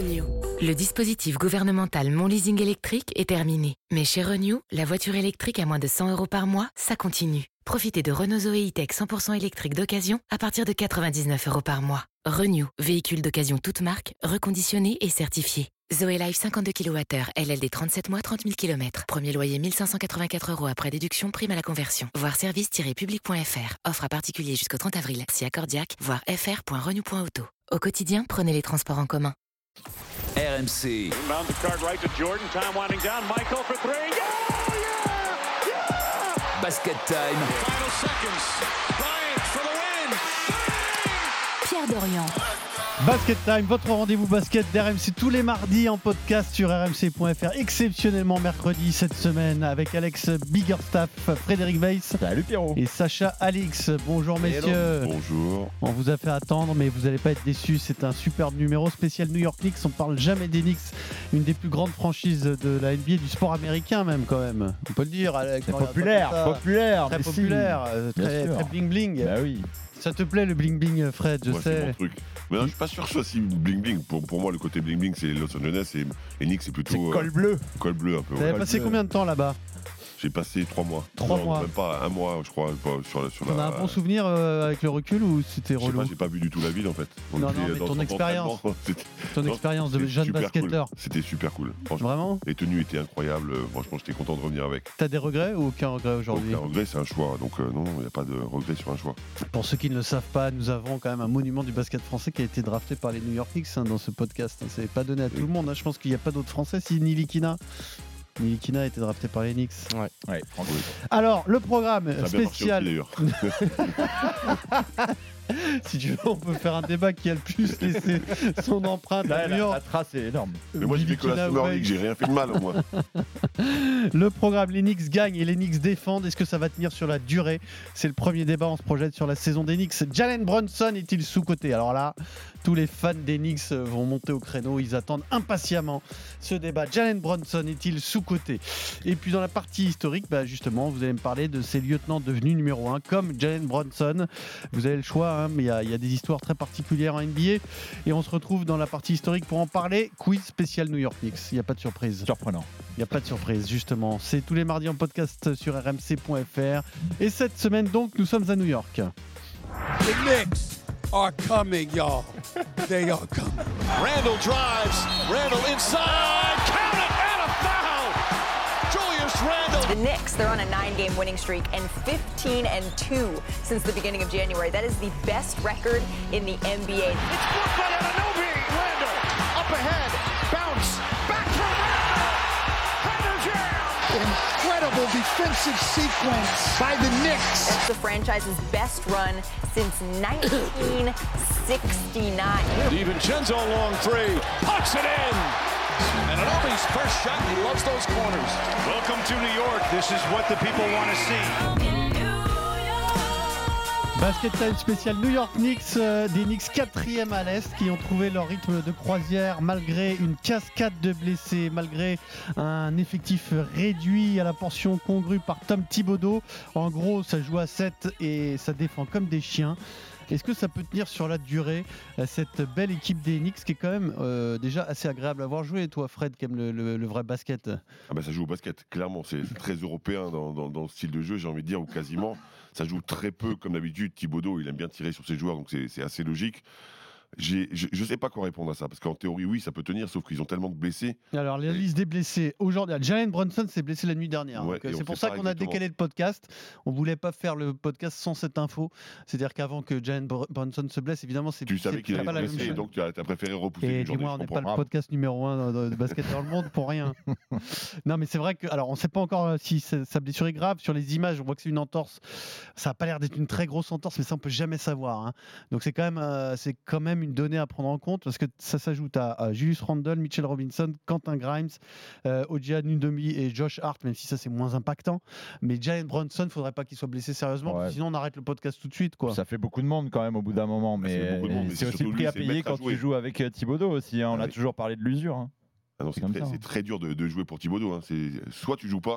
Renew. Le dispositif gouvernemental Mon Leasing électrique est terminé. Mais chez Renew, la voiture électrique à moins de 100 € par mois, ça continue. Profitez de Renault Zoé E-Tech 100% électrique d'occasion à partir de 99 € par mois. Renew, véhicule d'occasion toute marque, reconditionné et certifié. Zoé Life 52 kWh, LLD 37 mois, 30 000 km. Premier loyer 1 584 € après déduction, prime à la conversion. Voir service-public.fr. Offre à particulier jusqu'au 30 avril. Si accordiaque, voir fr.renew.auto. Au quotidien, prenez les transports en commun. RMC. Inbound the card right to Jordan. Time winding down. Michael for three. Yeah! Yeah! Basket time. Final seconds. Bryant for the win. Pierre Dorian. Basket Time, votre rendez-vous basket d'RMC tous les mardis en podcast sur rmc.fr. Exceptionnellement mercredi cette semaine avec Alex Biggerstaff, Frédéric Weiss. Salut Pierrot. Et Sacha Alix. Bonjour messieurs. Bonjour. On vous a fait attendre mais vous n'allez pas être déçus. C'est un superbe numéro spécial New York Knicks. On parle jamais des Knicks, une des plus grandes franchises de la NBA, du sport américain même quand même. On peut le dire Alex. C'est populaire. Très populaire, très bling bling. Bah oui. Ça te plaît le bling bling, Fred, je sais. C'est mon truc. Mais non, je suis pas sûr que ce soit si bling bling. Pour moi, le côté bling bling, c'est Los Angeles et Knicks, c'est plutôt. C'est col bleu. Col bleu un peu. T'avais passé combien de temps là-bas ? J'ai passé 3 mois. 3 mois. Même pas un mois, je crois. Sur T'en as un bon souvenir avec le recul ou c'était relou ? J'ai pas vu du tout la ville en fait. Non, mais ton expérience. Ton expérience de jeune basketteur. Cool. C'était super cool. Vraiment ? Les tenues étaient incroyables. Franchement, j'étais content de revenir avec. T'as des regrets ou aucun regret aujourd'hui ? Aucun regret, c'est un choix. Donc non, il n'y a pas de regret sur un choix. Pour ceux qui ne le savent pas, nous avons quand même un monument du basket français qui a été drafté par les New York Knicks dans ce podcast. C'est pas donné à tout le monde. Je pense qu'il n'y a pas d'autres Français. Si Nilikina a été drafté par les Knicks. Ouais, franchement. Alors, le programme spécial. D'ailleurs. Si tu veux, on peut faire un débat qui a le plus laissé son empreinte à New York. La trace est énorme. Mais moi, j'ai fait que la Summer League, j'ai rien fait de mal au moins. Le programme, les Knicks gagnent et les Knicks défendent. Est-ce que ça va tenir sur la durée ? C'est le premier débat. On se projette sur la saison des Knicks. Jalen Brunson est-il sous-coté ? Alors là, tous les fans des Knicks vont monter au créneau. Ils attendent impatiemment ce débat. Jalen Brunson est-il sous-coté ? Et puis dans la partie historique, justement, vous allez me parler de ces lieutenants devenus numéro 1 comme Jalen Brunson. Vous avez le choix, mais il y a des histoires très particulières en NBA. Et on se retrouve dans la partie historique pour en parler. Quiz spécial New York Knicks. Il n'y a pas de surprise. Surprenant. Il n'y a pas de surprise, justement. C'est tous les mardis en podcast sur rmc.fr. Et cette semaine, donc, nous sommes à New York. The Knicks are coming, y'all. They are coming. Randall drives. Randall inside. Count it and a foul. Julius Randall. The Knicks, they're on a 9-game winning streak and 15-2 since the beginning of January. That is the best record in the NBA. It's blocked by Anunoby. Randall up ahead. Bounce. Back for Randall. Header jam. Incredible defensive sequence by the Knicks. That's the franchise's best run since 1969. DiVincenzo long three. Puts it in. And Anunoby's first shot. He loves those corners. Welcome to New York. This is what the people want to see. Basket Time spécial New York Knicks, des Knicks 4e à l'Est qui ont trouvé leur rythme de croisière malgré une cascade de blessés, malgré un effectif réduit à la portion congrue par Tom Thibodeau. En gros, ça joue à 7 et ça défend comme des chiens. Est-ce que ça peut tenir sur la durée, cette belle équipe des Knicks qui est quand même déjà assez agréable à voir jouer, toi Fred qui aime le vrai basket? Ça joue au basket, clairement, c'est très européen dans le style de jeu, j'ai envie de dire, ou quasiment. Ça joue très peu comme d'habitude. Thibodeau, il aime bien tirer sur ses joueurs, donc c'est assez logique. Je sais pas quoi répondre à ça, parce qu'en théorie, oui, ça peut tenir, sauf qu'ils ont tellement de blessés. Alors, la liste des blessés, aujourd'hui, Jalen Brunson s'est blessé la nuit dernière. Ouais, c'est pour ça qu'on a décalé le podcast. On voulait pas faire le podcast sans cette info. C'est-à-dire qu'avant que Jalen Brunson se blesse, évidemment, tu savais qu'il allait se blesser, donc tu as préféré repousser une journée. Et dis-moi, on n'est pas le podcast numéro 1 de basket dans le monde pour rien. Non, mais c'est vrai que, alors, on sait pas encore si sa blessure est grave. Sur les images, on voit que c'est une entorse. Ça a pas l'air d'être une très grosse entorse, mais ça, on peut jamais savoir. Donc, c'est quand même une donnée à prendre en compte, parce que ça s'ajoute à Julius Randle, Mitchell Robinson, Quentin Grimes, OG Anunoby et Josh Hart, même si ça c'est moins impactant. Mais Jalen Brunson, faudrait pas qu'il soit blessé sérieusement, sinon on arrête le podcast tout de suite, quoi. Ça fait beaucoup de monde quand même au bout d'un moment, mais c'est aussi le prix à payer quand tu joues avec Thibodeau aussi. On a toujours parlé de l'usure. C'est très dur de jouer pour Thibodeau. C'est soit tu joues pas,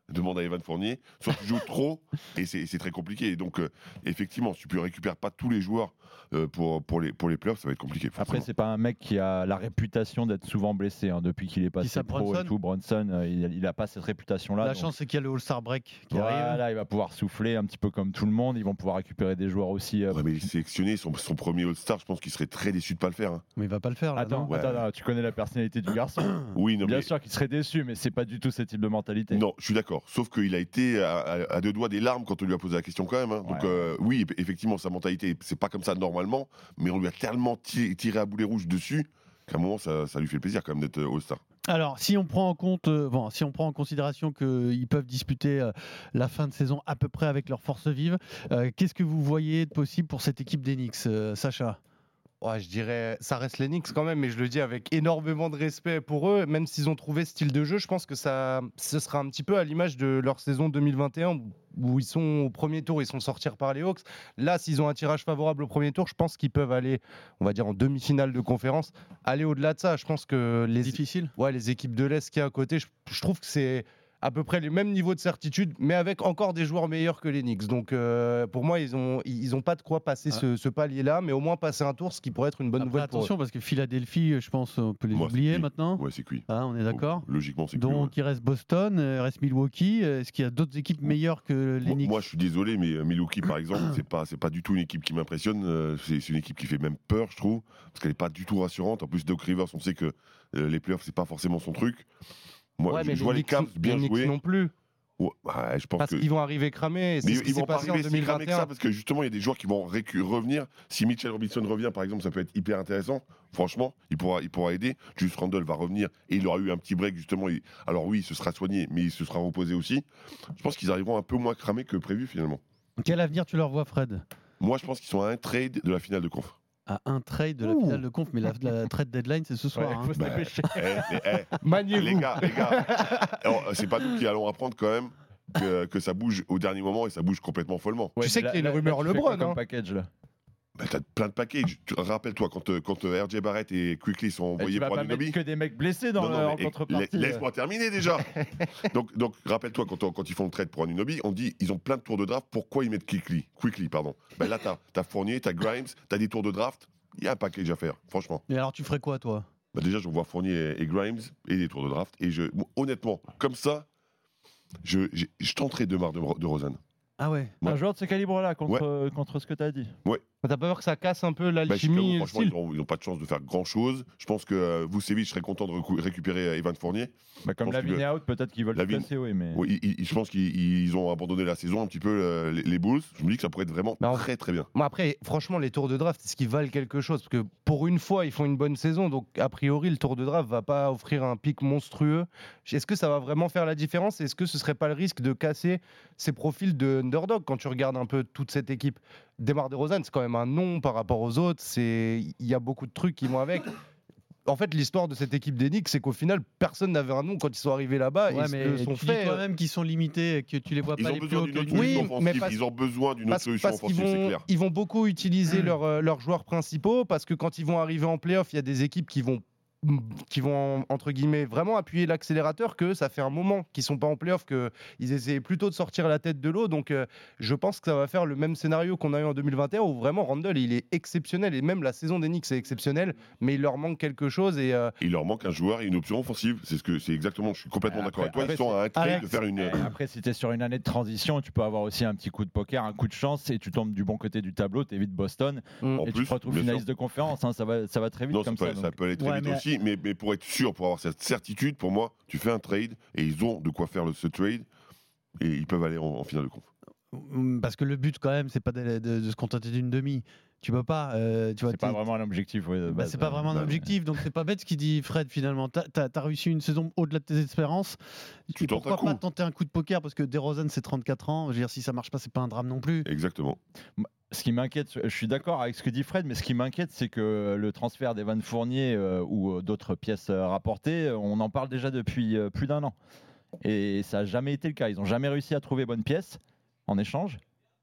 demande à Evan Fournier, soit tu joues trop et c'est très compliqué. Et donc, effectivement, si tu ne récupères pas tous les joueurs pour les playoffs, ça va être compliqué. Forcément. Après, c'est pas un mec qui a la réputation d'être souvent blessé depuis qu'il est passé pro et tout. Brunson, il n'a pas cette réputation-là. La chance, c'est qu'il y a le All-Star Break qui arrive. Là, il va pouvoir souffler un petit peu comme tout le monde. Ils vont pouvoir récupérer des joueurs aussi. Ouais, mais il est sélectionné, son premier All-Star, je pense qu'il serait très déçu de ne pas le faire. Hein. Mais il va pas le faire. Là, attends, tu connais la personnalité du garçon. Oui, non, bien sûr qu'il serait déçu, mais c'est pas du tout ce type de mentalité. Non, je suis d'accord. Sauf qu'il a été à deux doigts des larmes quand on lui a posé la question quand même. Hein. Donc oui, effectivement, sa mentalité, c'est pas comme ça normalement, mais on lui a tellement tiré à boulet rouge dessus qu'à un moment, ça lui fait plaisir quand même d'être All-Star. Alors, si on prend en considération qu'ils peuvent disputer la fin de saison à peu près avec leurs forces vives, qu'est-ce que vous voyez de possible pour cette équipe d'Enix, Sacha ? Ouais, je dirais, ça reste les Knicks quand même, mais je le dis avec énormément de respect pour eux. Même s'ils ont trouvé ce style de jeu, je pense que ce sera un petit peu à l'image de leur saison 2021 où ils sont au premier tour, ils sont sortis par les Hawks. Là, s'ils ont un tirage favorable au premier tour, je pense qu'ils peuvent aller, on va dire, en demi-finale de conférence. Aller au-delà de ça, je pense que les équipes de l'Est qui est à côté, je trouve que c'est à peu près les mêmes niveaux de certitude, mais avec encore des joueurs meilleurs que les Knicks. Donc pour moi, ils ont pas de quoi passer ce palier-là, mais au moins passer un tour, ce qui pourrait être une bonne nouvelle pour eux. Attention, parce que Philadelphie, je pense, on peut les oublier maintenant. Ouais, c'est cuit. On est d'accord. Logiquement, c'est cuit. Donc il reste Boston, il reste Milwaukee. Est-ce qu'il y a d'autres équipes meilleures que les Knicks ? Moi, je suis désolé, mais Milwaukee, par exemple, c'est pas du tout une équipe qui m'impressionne. C'est une équipe qui fait même peur, je trouve, parce qu'elle est pas du tout rassurante. En plus, Doc Rivers, on sait que les playoffs, c'est pas forcément son truc. Moi, je vois les Cavs bien jouer. Non plus. Ouais, je pense parce qu'ils vont arriver cramés. Mais ils vont pas arriver si cramés que ça, parce que justement, il y a des joueurs qui vont revenir. Si Mitchell Robinson revient, par exemple, ça peut être hyper intéressant. Franchement, il pourra aider. Julius Randle va revenir et il aura eu un petit break, justement. Alors oui, il se sera soigné, mais il se sera reposé aussi. Je pense qu'ils arriveront un peu moins cramés que prévu, finalement. Quel avenir tu leur vois, Fred ? Moi, je pense qu'ils sont à un trade de la finale de conf. À un trade de la finale de conf, mais la trade deadline, c'est ce soir. Faut se dépêcher. Les gars, alors, c'est pas nous qui allons apprendre quand même que ça bouge au dernier moment et ça bouge complètement follement. Tu sais qu'il y a une rumeur LeBron. Comme package là. T'as plein de packages. Rappelle-toi quand RJ Barrett et Quickly sont envoyés pour Anunoby. Que des mecs blessés en contrepartie. Laisse-moi terminer déjà. donc rappelle-toi quand ils font le trade pour Anunoby, on dit ils ont plein de tours de draft. Pourquoi ils mettent Quickly, pardon. Là t'as Fournier, t'as Grimes, t'as des tours de draft. Il y a un package à faire, franchement. Et alors tu ferais quoi, toi ? Déjà, je vois Fournier et Grimes et des tours de draft. Et honnêtement, comme ça, je tenterai DeMar DeRozan. Ah ouais. Un joueur de ce calibre-là contre ce que tu as dit. Ouais. T'as pas peur que ça casse un peu l'alchimie franchement, ils n'ont pas de chance de faire grand-chose. Je pense que Vucevic serait content de récupérer Evan Fournier. Comme Lavine est out, peut-être qu'ils veulent le placer, oui. Mais... Oui, je pense qu'ils ont abandonné la saison un petit peu, les Bulls. Je me dis que ça pourrait être vraiment très très bien. Moi, après, franchement, les tours de draft, est-ce qu'ils valent quelque chose ? Parce que pour une fois, ils font une bonne saison. Donc, a priori, le tour de draft va pas offrir un pic monstrueux. Est-ce que ça va vraiment faire la différence ? Est-ce que ce serait pas le risque de casser ces profils de underdog quand tu regardes un peu toute cette équipe ? DeMar DeRozan, c'est quand même un nom par rapport aux autres. Il y a beaucoup de trucs qui vont avec. En fait, l'histoire de cette équipe des Knicks, c'est qu'au final, personne n'avait un nom quand ils sont arrivés là-bas. Ouais, mais ils se sont tu fait dis toi-même qu'ils sont limités, que tu les vois pas les plus haut que ils ont besoin d'une autre solution offensive, c'est clair. Ils vont beaucoup utiliser leurs joueurs principaux parce que quand ils vont arriver en play-off, il y a des équipes qui vont entre guillemets vraiment appuyer l'accélérateur, que ça fait un moment qu'ils sont pas en play-off, qu'ils essaient plutôt de sortir la tête de l'eau. Donc je pense que ça va faire le même scénario qu'on a eu en 2021 où vraiment Randle il est exceptionnel et même la saison des Knicks est exceptionnelle, mais il leur manque quelque chose et il leur manque un joueur et une option offensive. C'est exactement, je suis complètement d'accord avec toi. Ils sont à un trade de faire une. Après, si tu es sur une année de transition, tu peux avoir aussi un petit coup de poker, un coup de chance et tu tombes du bon côté du tableau, tu évites Boston et tu te retrouves finaliste de conférence. Ça va très vite. Non, comme ça peut aller très vite aussi. Mais pour être sûr, pour avoir cette certitude, pour moi, tu fais un trade et ils ont de quoi faire ce trade et ils peuvent aller en finale de conf. Parce que le but, quand même, c'est pas de se contenter d'une demi. Tu peux pas. C'est pas vraiment un objectif. C'est pas vraiment un objectif, donc c'est pas bête ce qu'il dit Fred finalement. T'as réussi une saison au-delà de tes espérances. Pourquoi pas tenter un coup de poker, parce que DeRozan c'est 34 ans. Je veux dire, si ça marche pas, c'est pas un drame non plus. Exactement. Ce qui m'inquiète, je suis d'accord avec ce que dit Fred, mais ce qui m'inquiète, c'est que le transfert d'Evan Fournier ou d'autres pièces rapportées, on en parle déjà depuis plus d'un an. Et ça n'a jamais été le cas. Ils n'ont jamais réussi à trouver bonne pièce en échange.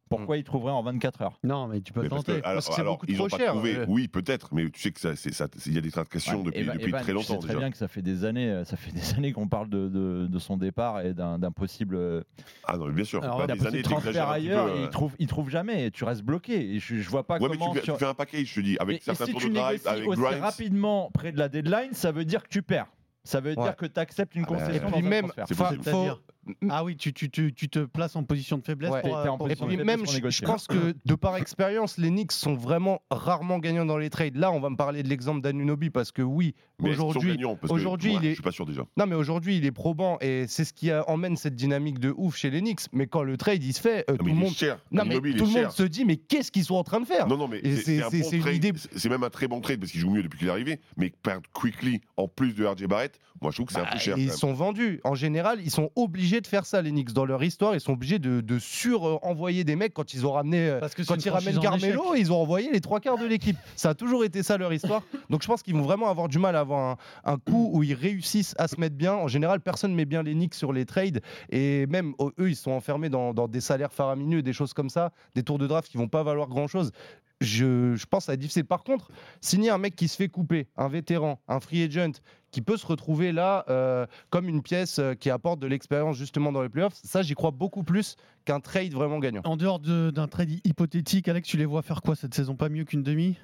Pourquoi ils trouveraient en 24 heures? Non, mais tu peux Mais parce tenter. que, alors, parce que c'est beaucoup ils trop ont pas cher. trouvé. Oui, peut-être, mais tu sais que il y a des tractations depuis Evan, très tu longtemps sais très déjà. bien que ça fait des années qu'on parle de son départ et d'un possible. Ah non, mais bien sûr. Alors, Pas d'un des possible années, transfert t'exagères un petit peu, ailleurs, et ils trouvent jamais. Et tu restes bloqué. Et je vois pas Ouais, mais comment. tu fais un package, je te dis, avec Et certains si tours tu de drive, négocies avec aussi Grimes. rapidement près de la deadline, ça veut dire que tu perds. Ça veut dire que tu acceptes une Ah bah, concession et dans puis un même, transfert. C'est possible. C'est-à-dire Ah oui, tu te places en position de faiblesse. Ouais. pour, T'es en pour- Et position puis de même, pour je négocier. pense que de par expérience, les Knicks sont vraiment rarement gagnants dans les trades. Là, on va me parler de l'exemple d'Anunoby parce que oui, Mais est-ce qu'ils sont aujourd'hui, gagnants Parce que, aujourd'hui, moi, il est- je suis pas sûr déjà. non mais aujourd'hui, il est probant et c'est ce qui emmène cette dynamique de ouf chez les Knicks. Mais quand le trade il se fait, Non, tout mais le il est monde, cher. non mais Anunoby, il est tout le cher. monde se dit mais qu'est-ce qu'ils sont en train de faire? Non, mais Et c'est un bon une trade. idée. C'est même un très bon trade parce qu'il joue mieux depuis qu'il est arrivé. Mais perdre Quickly en plus de RJ Barrett, moi je trouve que c'est un peu cher. Ils quand même. sont vendus. En général, ils sont obligés de faire ça, les Knicks. Dans leur histoire, ils sont obligés de sur-envoyer des mecs quand ils ont ramené. Parce que c'est Quand une ils ramènent franchise en Carmelo, ils ont envoyé les 3/4 de l'équipe. Ça a toujours été ça leur histoire. Donc je pense qu'ils vont vraiment avoir du mal à avoir un coup où ils réussissent à se mettre bien. En général, personne ne met bien les Knicks sur les trades. Et même eux, ils sont enfermés dans des salaires faramineux, des choses comme ça, des tours de draft qui vont pas valoir grand-chose. Je pense que ça va être difficile. Par contre, signer un mec qui se fait couper, un vétéran, un free agent, qui peut se retrouver là comme une pièce qui apporte de l'expérience justement dans les playoffs, ça j'y crois beaucoup plus qu'un trade vraiment gagnant. En dehors d'un trade hypothétique, Alex, tu les vois faire quoi cette saison? Pas mieux qu'une demi?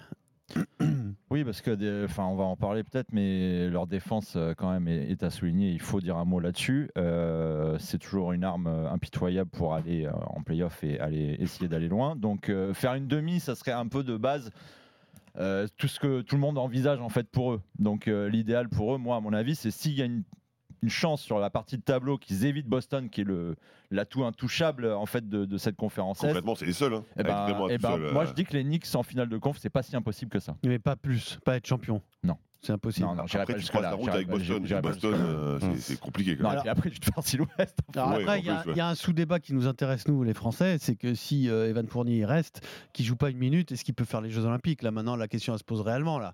Oui, parce que, on va en parler peut-être, mais leur défense quand même est à souligner. Il faut dire un mot là-dessus. C'est toujours une arme impitoyable pour aller en play-off et essayer d'aller loin. Donc faire une demi, ça serait un peu de base. Tout ce que tout le monde envisage en fait pour eux. Donc l'idéal pour eux, moi à mon avis, c'est s'il y a une chance sur la partie de tableau qu'ils évitent Boston, qui est l'atout intouchable en fait de cette conférence Est. Complètement, c'est les seuls. Hein. Eh ben, Vraiment, tout seul, moi je dis que les Knicks en finale de conf, c'est pas si impossible que ça. Mais pas plus, pas être champion. Non. C'est impossible. Non, j'irai Après, pas tu jusque-là. croises la route J'irai avec pas- Boston. j'irai pas Boston, c'est compliqué quand Non, même. et puis après, tu te perds si l'Ouest. Alors Ouais, après, en il y a- plus, ouais. il y a un sous-débat qui nous intéresse, nous, les Français, c'est que si Evan Fournier reste, qu'il joue pas une minute, est-ce qu'il peut faire les Jeux Olympiques? Là, maintenant, la question elle se pose réellement. Là.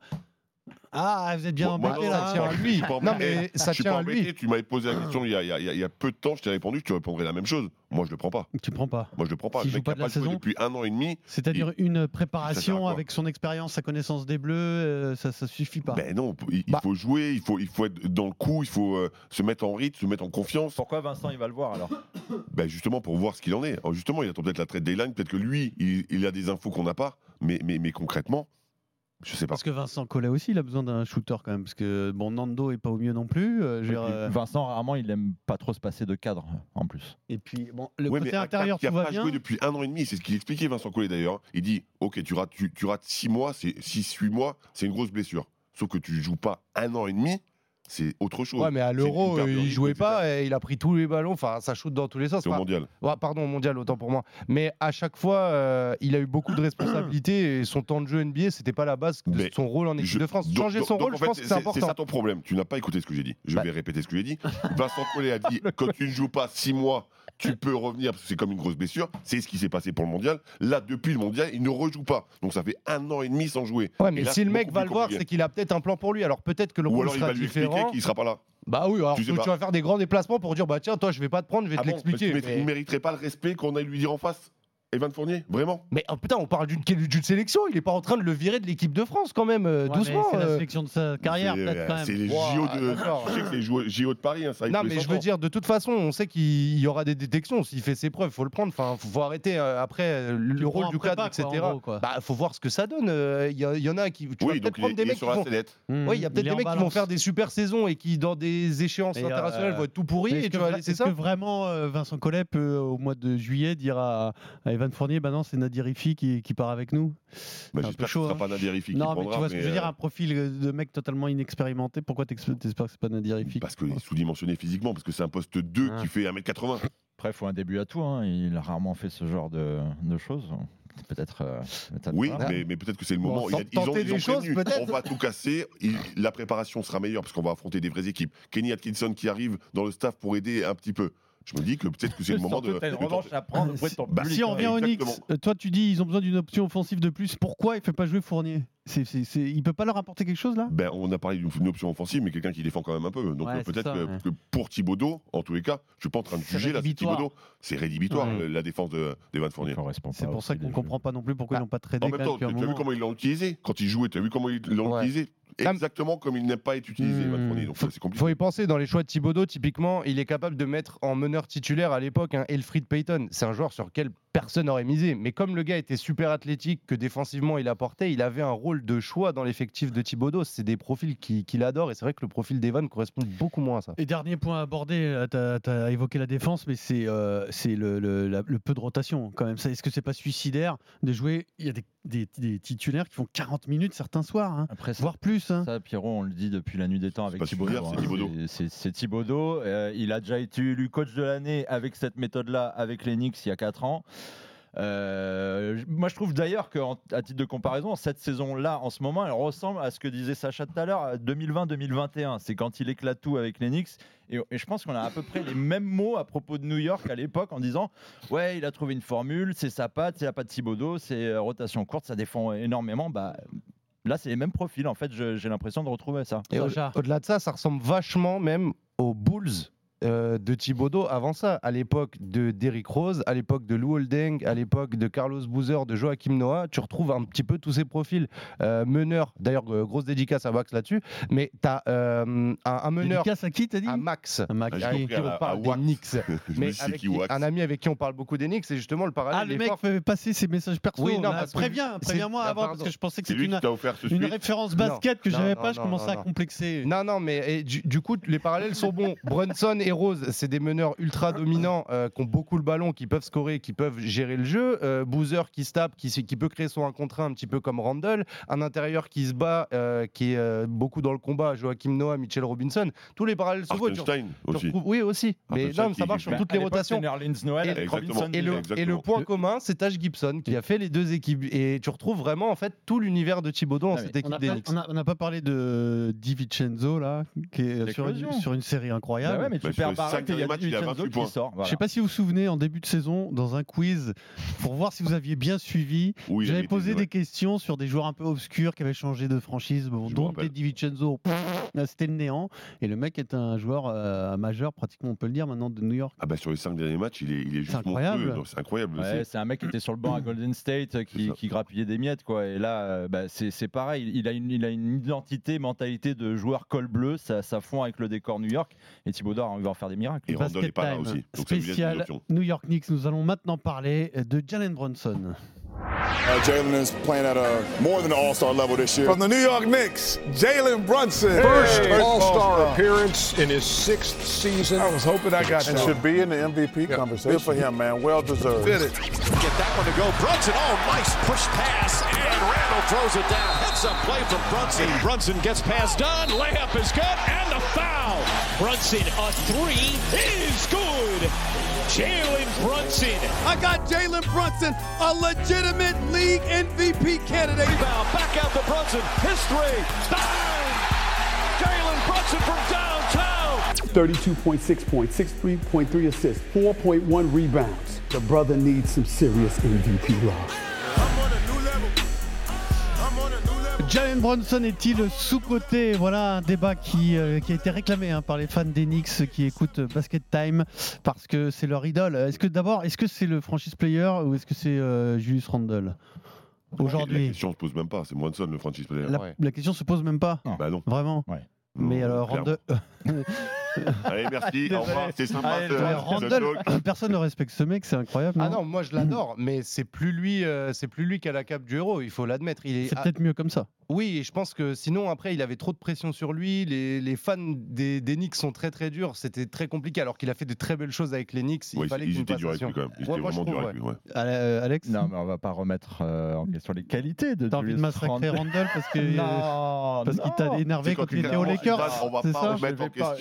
Ah, vous êtes bien Moi, embêté non, là. ça tient à lui. je suis pas Non, embêté. mais ça Je suis tient pas à lui. embêté. Tu m'avais posé la question il y a peu de temps, je t'ai répondu, tu répondrais la même chose. Moi, je le prends pas. Tu prends pas. Moi, je le prends pas. S'il Le joue mec pas qui a de la pas joué saison depuis 1 an et demi. C'est-à-dire une Ça sert à préparation quoi avec son expérience, sa connaissance des Bleus, ça suffit pas. Ben non, il Bah. faut jouer, il faut être dans le coup, il faut se mettre en rythme, se mettre en confiance. Pourquoi Vincent il va le voir alors? Ben justement pour voir ce qu'il en est. Alors justement, il attend peut-être la trade deadline, peut-être que lui, il a des infos qu'on n'a pas, mais concrètement, je sais pas. Parce que Vincent Collet aussi, il a besoin d'un shooter quand même. Parce que bon, Nando est pas au mieux non plus. Vincent, rarement, il aime pas trop se passer de cadre en plus. Et puis, bon, le Ouais, côté mais un intérieur, qui a tout va pas bien. joué depuis 1 an et demi, c'est ce qu'il expliquait Vincent Collet d'ailleurs. Il dit ok, tu rates 6 mois, c'est 6-8 mois, c'est une grosse blessure. Sauf que tu joues pas 1 an et demi, c'est autre chose. Ouais, mais à C'est l'Euro, une perte de il rythme, jouait etc. pas et il a pris tous les ballons. Enfin, ça shoot dans tous les sens. C'est au Enfin, mondial. ouais, pardon, au mondial, autant pour moi. Mais à chaque fois, il a eu beaucoup de responsabilités et son temps de jeu NBA, c'était pas la base de Mais son rôle en équipe de France. Donc- Changer son donc, rôle, en je fait, pense que c'est C'est important. ça ton problème. Tu n'as pas écouté ce que j'ai dit. Je Bah. vais répéter ce que j'ai dit. Vincent Collet a dit quand tu ne joues pas 6 mois, tu peux revenir parce que c'est comme une grosse blessure. C'est ce qui s'est passé pour le mondial. Là, depuis le mondial, il ne rejoue pas. Donc ça fait 1 an et demi sans jouer. Ouais, Et mais là, si le c'est mec beaucoup va plus le voir, compliqué. c'est qu'il a peut-être un plan pour lui. Alors peut-être que le Ou rôle alors il sera va lui expliquer différent. qu'il sera pas là. Bah oui, alors Tu sais tu pas. vas faire des grands déplacements pour dire bah tiens, toi je vais pas te prendre, je vais Ah te bon, l'expliquer. parce qu'il ne mériterait pas le respect qu'on aille lui dire en face. Evan Fournier, vraiment? Mais oh, putain, on parle d'une sélection, il est pas en train de le virer de l'équipe de France quand même, Ouais, mais doucement. C'est la sélection de sa carrière, C'est- peut-être quand C'est même. les Wow, JO de. d'accord. Je sais que c'est les JO de Paris. Hein, ça arrive Non, tous les mais 100 je veux ans. dire, de toute façon, on sait qu'il y aura des détections. S'il fait ses preuves, faut le prendre. Enfin, faut arrêter après Tu le rôle prends en du cadre, prépa, quoi, etc. en gros, quoi. Bah, faut voir ce que ça donne. Il y en a qui. Tu vas Oui, peut-être donc prendre des il est mecs qui sur la vont. sellette. Mmh. Oui, il y a peut-être Il est des en mecs qui vont balance. faire des super saisons et qui, dans des échéances Et, internationales, vont être tout pourris Mais et tu vas laisser est-ce ça. que vraiment Vincent Collet peut, au mois de juillet, dire à Evan Fournier, bah non, c'est Nadir Rifi qui part avec nous? Bah, C'est un peu J'espère que ce chaud, sera hein. pas Nadir Rifi qui Non, mais prendra. tu vois ce que je veux mais, dire, un profil de mec totalement inexpérimenté. Pourquoi t'espères que c'est pas Nadir Rifi? Parce qu'il est sous-dimensionné physiquement, parce que c'est un poste 2 Ah. qui fait 1m80. Après, il faut un début à tout. Hein. Il a rarement fait ce genre de choses. Peut-être. Oui, voilà. mais peut-être que c'est le Bon, moment. sans tenter des choses, prévenu, peut-être. on va tout casser. La préparation sera meilleure parce qu'on va affronter des vraies équipes. Kenny Atkinson qui arrive dans le staff pour aider un petit peu. Je me dis que peut-être que c'est le moment de. Surtout, t'as une de revanche tenter. à prendre auprès de ton Bah, public. Si on revient aux Knicks, exactement. toi tu dis ils ont besoin d'une option offensive de plus. Pourquoi il fait pas jouer Fournier? Il peut pas leur apporter quelque chose là? Ben, on a parlé d'une option offensive, mais quelqu'un qui défend quand même un peu. Donc Ouais, peut-être ça, que pour Thibodeau, en tous les cas, je suis pas en train de juger là. Thibodeau, c'est rédhibitoire la défense d'Evan Fournier. C'est pour ça qu'on comprend pas non plus pourquoi ils n'ont pas tradé. En même temps, tu as vu comment ils l'ont utilisé quand il jouait. Tu as vu comment ils l'ont utilisé. Exactement comme il n'aime pas être utilisé, Evan Fournier. Donc c'est compliqué. Faut y penser, dans les choix de Thibodeau, typiquement, il est capable de mettre en meneur titulaire à l'époque Elfried Payton. C'est un joueur sur lequel personne n'aurait misé. Mais comme le gars était super athlétique, que défensivement il apportait, il avait un rôle de choix dans l'effectif de Thibodeau. C'est des profils qu'il adore et c'est vrai que le profil d'Evan correspond beaucoup moins à ça. Et dernier point abordé, tu as évoqué la défense, mais c'est le peu de rotation quand même. Est-ce que c'est pas suicidaire de jouer? Il y a des titulaires qui font 40 minutes certains soirs, hein, après, voire plus. Hein. Ça, Pierrot, on le dit depuis la nuit des temps avec Thibodeau. C'est Thibodeau. Il a déjà été élu coach de l'année avec cette méthode-là, avec les Knicks il y a 4 ans. Moi je trouve d'ailleurs qu'à titre de comparaison, cette saison-là en ce moment elle ressemble à ce que disait Sacha tout à l'heure à 2020-2021. C'est quand il éclate tout avec les Knicks et je pense qu'on a à peu près les mêmes mots à propos de New York à l'époque en disant ouais il a trouvé une formule, c'est sa patte, c'est la patte Thibodeau, c'est rotation courte, ça défend énormément. Là c'est les mêmes profils en fait, j'ai l'impression de retrouver ça. Et au-delà de ça, ça ressemble vachement même aux Bulls de Thibodeau avant ça, à l'époque de Derrick Rose, à l'époque de Lou Holding, à l'époque de Carlos Boozer, de Joachim Noah. Tu retrouves un petit peu tous ces profils meneurs. D'ailleurs, grosse dédicace à Max là-dessus. Mais tu as un meneur. Dédicace à qui t'as dit? À Max. Qui on parle des Knicks. Mais avec un ami avec qui on parle beaucoup des Knicks, c'est justement le parallèle. Ah, le mec fait passer ses messages perso. Oui, non, préviens-moi avant parce que je pensais que c'était une une référence basket que j'avais pas. Je commençais à complexer. Non, mais du coup, les parallèles sont bons. Brunson et Rose, c'est des meneurs ultra dominants qui ont beaucoup le ballon, qui peuvent scorer, qui peuvent gérer le jeu. Boozer qui se tape, qui peut créer son 1 contre 1 un petit peu comme Randle. Un intérieur qui se bat, qui est beaucoup dans le combat. Joachim Noah, Mitchell Robinson. Tous les parallèles sont beaux. Oui, aussi. Mais non, ça marche sur toutes les rotations. Et le point commun, c'est Taj Gibson qui a fait les deux équipes. Et tu retrouves vraiment en fait tout l'univers de Thibodeau dans cette équipe des Knicks. On n'a pas parlé de Di Vincenzo là, qui est sur une série incroyable. Ouais, mais tu perds par il y a Vincenzo qui sort. Je ne sais pas si vous vous souvenez, en début de saison, dans un quiz, pour voir si vous aviez bien suivi, j'avais posé des questions sur des joueurs un peu obscurs qui avaient changé de franchise, dont Di Vincenzo, c'était le néant. Et le mec est un joueur majeur, pratiquement on peut le dire maintenant, de New York. Sur les 5 derniers matchs, il est juste incroyable. C'est incroyable. Ouais, c'est un mec qui était sur le banc à Golden State, qui grappillait des miettes, quoi. Et là, c'est pareil, il a une identité, mentalité de joueur col bleu, ça fond avec le décor New York. Et Thibodeau va en faire des miracles. Et Randle n'est pas là aussi. Donc spécial New York Knicks. Nous allons maintenant parler de Jalen Brunson. Jalen is playing at more than an all-star level this year. From the New York Knicks, Jalen Brunson. First all-star appearance in his 6th season. I was hoping I got that. And should be in the MVP conversation. Good for him, man. Well deserved. Did it. Get that one to go. Brunson, nice push pass. And Randle throws it down. Heads-up play from Brunson. Brunson gets past done. Layup is good. And the foul. Brunson, a 3 is good. Jalen Brunson. I got Jalen Brunson, a legitimate league MVP candidate. Rebound, back out to Brunson. His 3. Bang! Jalen Brunson from downtown. 32.6 points, 6.3 assists, 4.1 rebounds. The brother needs some serious MVP love. Jalen Brunson est-il sous-coté? Voilà un débat qui a été réclamé par les fans des Knicks qui écoutent Basket Time parce que c'est leur idole. Est-ce que c'est le franchise player ou est-ce que c'est Julius Randle aujourd'hui? La question se pose même pas, c'est Brunson le franchise player. La question se pose même pas. Bah non. Vraiment. Ouais. Mais alors Randle. Allez, merci, au revoir, c'est sympa. Randle, personne ne respecte ce mec, c'est incroyable. Non, moi je l'adore, mais c'est plus lui qui a la cape du héros, il faut l'admettre. C'est peut-être mieux comme ça. Oui, et je pense que sinon après il avait trop de pression sur lui. Les fans des Knicks sont très très durs, c'était très compliqué alors qu'il a fait de très belles choses avec les Knicks. Ils étaient durs avec lui quand même. Ils étaient vraiment durs avec lui. Alex? Non, mais on va pas remettre en question les qualités de. T'as envie de massacrer Randle parce qu'il t'a énervé quand il était aux Lakers? On va pas remettre en question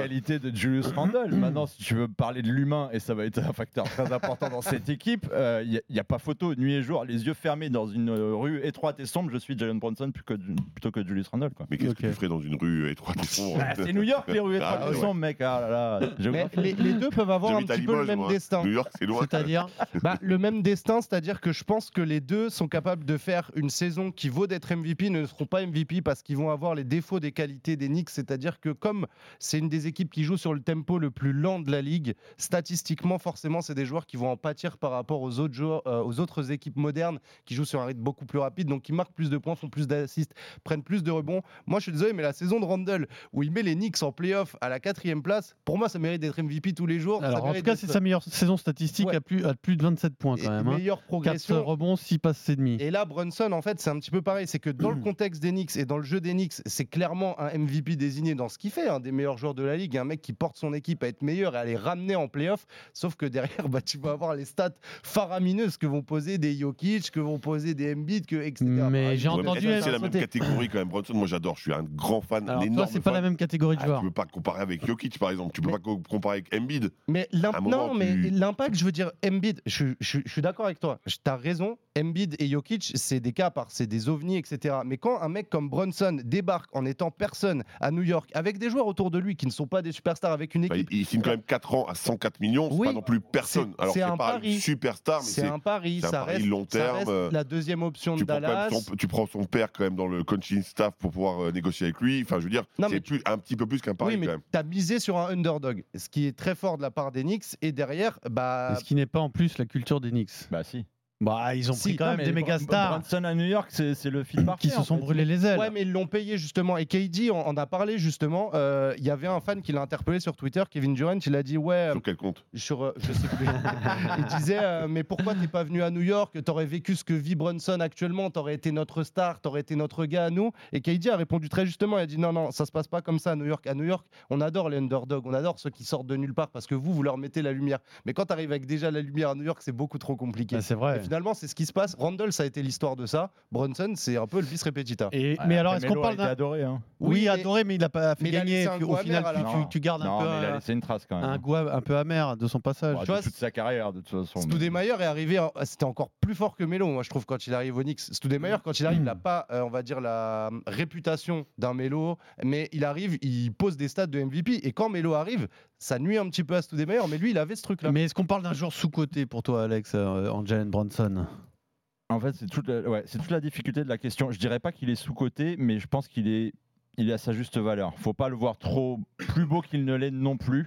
qualités de Julius Randle. Maintenant, si tu veux parler de l'humain, et ça va être un facteur très important dans cette équipe, il n'y a pas photo, nuit et jour, les yeux fermés dans une rue étroite et sombre, je suis Jalen Brunson plutôt que Julius Randle. Quoi. Mais qu'est-ce que tu ferais dans une rue étroite et sombre? C'est New York, les rues étroites et sombres, mec. Ah là là, mais les deux peuvent avoir un petit peu le même destin. New York, c'est loin. C'est-à-dire le même destin, c'est-à-dire que je pense que les deux sont capables de faire une saison qui vaut d'être MVP, ne seront pas MVP parce qu'ils vont avoir les défauts des qualités des Knicks, c'est-à-dire que comme c'est une des équipes qui joue sur le tempo le plus lent de la ligue, statistiquement, forcément, c'est des joueurs qui vont en pâtir par rapport aux autres joueurs, aux autres équipes modernes qui jouent sur un rythme beaucoup plus rapide, donc qui marquent plus de points, font plus d'assists, prennent plus de rebonds. Moi, je suis désolé, mais la saison de Randle où il met les Knicks en play-off à la 4e place, pour moi, ça mérite d'être MVP tous les jours. Alors, en tout cas, c'est sa meilleure saison statistique à plus de 27 points quand même. Meilleure progression. 4 rebonds, 6 passes et demi. Et là, Brunson, en fait, c'est un petit peu pareil. C'est que dans le contexte des Knicks et dans le jeu des Knicks, c'est clairement un MVP désigné dans ce qu'il fait, un des meilleurs joueurs de la ligue, un mec qui porte son équipe à être meilleur et à les ramener en play-off. Sauf que derrière, tu vas avoir les stats faramineuses que vont poser des Jokic, que vont poser des Embiid, etc. Mais j'ai entendu. C'est la même catégorie quand même. Brunson, moi j'adore. Je suis un grand fan. Alors, toi, c'est pas la même catégorie de joueurs. Tu peux pas comparer avec Jokic, par exemple. Tu peux pas comparer avec Embiid. Mais l'impact, je veux dire, Embiid, je suis d'accord avec toi. Tu as raison. Embiid et Jokic, c'est des cas à part, c'est des ovnis, etc. Mais quand un mec comme Brunson débarque en étant personne à New York, avec des joueurs autour de lui qui ne sont pas des superstars, avec une équipe. Il signe quand même 4 ans à 104 millions, c'est pas non plus personne. Alors c'est pas une superstar, mais c'est un pari, ça reste long terme. Ça reste la deuxième option de Dallas. Tu prends son père quand même dans le coaching staff pour pouvoir négocier avec lui. Enfin, je veux dire, c'est un petit peu plus qu'un pari quand même. Oui, mais tu as misé sur un underdog, ce qui est très fort de la part des Knicks. Et derrière, ce qui n'est pas en plus la culture des Knicks. Bah si. Bah, ils ont pris quand même des méga stars. Brunson à New York, c'est le film parfait. Qui se sont brûlés les ailes. Ouais, mais ils l'ont payé justement. Et KD en a parlé justement. Il y avait un fan qui l'a interpellé sur Twitter, Kevin Durant. Il a dit sur quel compte? Je sais plus. Il disait mais pourquoi t'es pas venu à New York? T'aurais vécu ce que vit Brunson actuellement. T'aurais été notre star. T'aurais été notre gars à nous. Et KD a répondu très justement. Il a dit non, ça se passe pas comme ça à New York. À New York, on adore les underdogs. On adore ceux qui sortent de nulle part parce que vous leur mettez la lumière. Mais quand t'arrives avec déjà la lumière à New York, c'est beaucoup trop compliqué. C'est vrai. Et finalement, c'est ce qui se passe. Randle, ça a été l'histoire de ça. Brunson, c'est un peu le vice repetita. Mais alors, est-ce qu'on parle d'un adoré hein. Oui, adoré, mais il a pas fait gagner. Au final, tu gardes un peu. Il a laissé une trace quand même. Un goût un peu amer de son passage. Tu vois, toute sa carrière de toute façon. Stoudemire est arrivé, c'était encore plus fort que Melo. Moi, je trouve quand il arrive aux Knicks, Stoudemire quand il arrive, il n'a pas, on va dire la réputation d'un Melo, mais il arrive, il pose des stats de MVP. Et quand Melo arrive, ça nuit un petit peu à Stoudemire, mais lui, il avait ce truc-là. Mais est-ce qu'on parle d'un joueur sous-coté pour toi, Alex, en Jalen Brunson? En fait, c'est toute la difficulté de la question. Je dirais pas qu'il est sous-coté, mais je pense qu'il est à sa juste valeur. Faut pas le voir trop plus beau qu'il ne l'est non plus.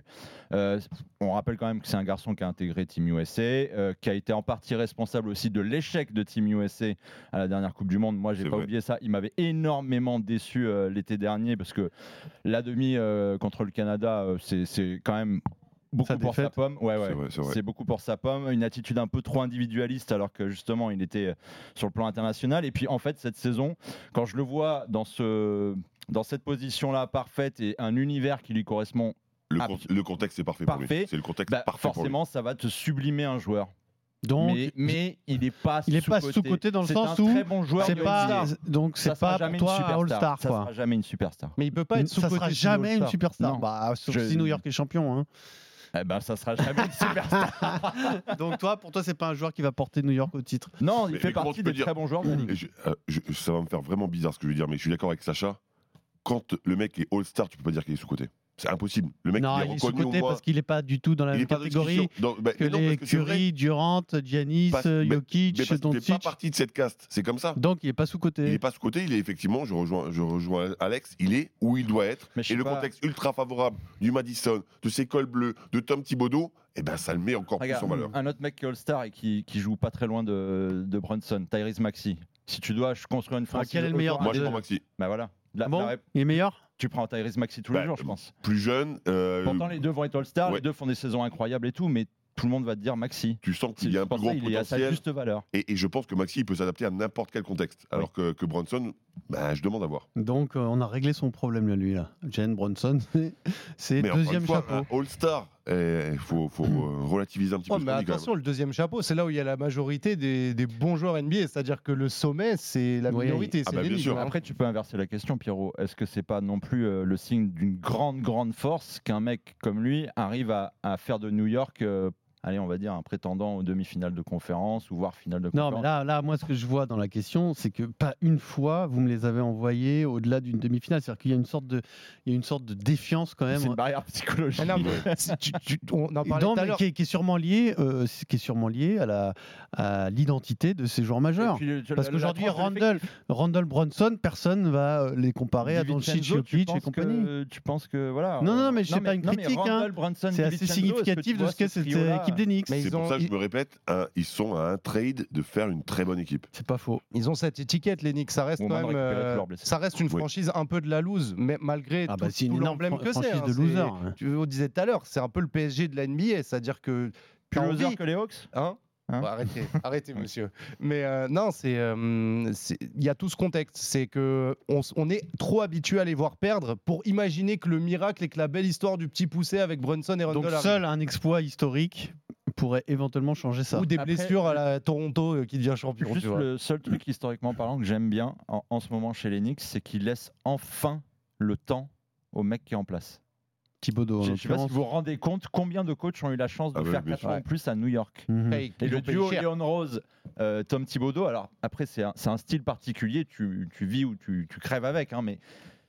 On rappelle quand même que c'est un garçon qui a intégré Team USA, qui a été en partie responsable aussi de l'échec de Team USA à la dernière Coupe du Monde. Moi, j'ai pas oublié ça. Il m'avait énormément déçu l'été dernier parce que la demi contre le Canada, c'est quand même beaucoup pour sa pomme. C'est beaucoup pour sa pomme. Une attitude un peu trop individualiste alors que justement il était sur le plan international. Et puis en fait cette saison, quand je le vois dans cette position-là parfaite et un univers qui lui correspond. Le contexte est parfait pour lui. C'est le contexte parfait forcément, pour lui. ça va te sublimer un joueur. Donc, mais il n'est pas sous-coté dans le sens où très bon joueur. Donc c'est pas pour toi un All-Star. Ça sera jamais une superstar. Mais il peut pas être sous-coté. Ça sera jamais une superstar. Sauf si New York est champion. Hein. Ça sera jamais une superstar. Donc pour toi, c'est pas un joueur qui va porter New York au titre. Non, il fait partie des très bons joueurs de la ligue. Ça va me faire vraiment bizarre ce que je veux dire, mais je suis d'accord avec Sacha. Quand le mec est All-Star, tu peux pas dire qu'il est sous-côté. C'est impossible. Le mec, il est sous-côté parce qu'il n'est pas du tout dans la même catégorie que les Curry, Durant, Giannis, Jokic, Doncic. Il fait pas partie de cette caste. C'est comme ça. Donc il n'est pas sous-côté. Il n'est pas sous-côté. Il est effectivement, je rejoins Alex, il est où il doit être. Et le contexte ultra favorable du Madison, de ses cols bleus, de Tom Thibodeau, ça le met encore plus en valeur. Un autre mec qui est All-Star et qui joue pas très loin de Brunson, Tyrese Maxey. Si tu dois construire une franchise. Quel est le meilleur? Moi, je prends Maxey. Voilà. Il est meilleur? Tu prends Tyrese Maxey tous les jours, je pense. Plus jeune. Pourtant, les deux vont être All-Star, les deux font des saisons incroyables et tout, mais tout le monde va te dire Maxey. Tu sens qu'il y a un plus gros potentiel. Il est à sa juste valeur. Et je pense que Maxey, il peut s'adapter à n'importe quel contexte. Alors que Brunson, Je demande à voir. Donc on a réglé son problème lui là. Jalen Brunson, c'est Mais deuxième encore une chapeau. fois, un All-Star. Il faut relativiser un petit peu ce mais qu'on dit, quand attention, le deuxième chapeau, c'est là où il y a la majorité des bons joueurs NBA. C'est-à-dire que le sommet, c'est la minorité. C'est bien l'élite, sûr. hein. Après, tu peux inverser la question, Pierrot. Est-ce que c'est pas non plus le signe d'une grande force qu'un mec comme lui arrive à faire de New York allez, on va dire un prétendant aux demi-finales de conférence ou voire finale de conférence. Non, mais là, moi, ce que je vois dans la question, c'est que pas une fois, vous me les avez envoyés au-delà d'une demi-finale. C'est-à-dire qu'il y a une sorte de défiance quand même. C'est une barrière psychologique. Ah non, mais on en parlait tout à l'heure. Qui est sûrement lié, à l'identité de ces joueurs majeurs. Parce qu'aujourd'hui, Randall Brunson, personne ne va les comparer à Doncic, Jokic et compagnie. Tu penses que voilà. Non, mais c'est pas une critique. C'est assez significatif de ce qu'est cette équipe des Knicks. C'est pour ça que je me répète, ils sont à un trade de faire une très bonne équipe. C'est pas faux. Ils ont cette étiquette, les Knicks. Ça reste quand même, ça reste une franchise un peu de la loose, mais malgré tout l'emblème que c'est. De loser. Tu le disais tout à l'heure, c'est un peu le PSG de la NBA, c'est-à-dire que plus loser que les Hawks. Arrêtez, monsieur. Mais non, il y a tout ce contexte. C'est que on est trop habitué à les voir perdre pour imaginer que le miracle et que la belle histoire du petit poussé avec Brunson et Randle. Donc seul un exploit historique pourrait éventuellement changer ça. Ou des blessures à la Toronto qui devient champion. Juste le seul truc historiquement parlant que j'aime bien en ce moment chez les Knicks, c'est qu'ils laissent enfin le temps au mec qui est en place. Thibodeau. Je ne sais pas si vous vous rendez compte combien de coachs ont eu la chance de faire 4 ans en plus à New York. Et le duo Leon Rose, Tom Thibodeau, alors après c'est un style particulier, tu vis ou tu crèves avec, hein, mais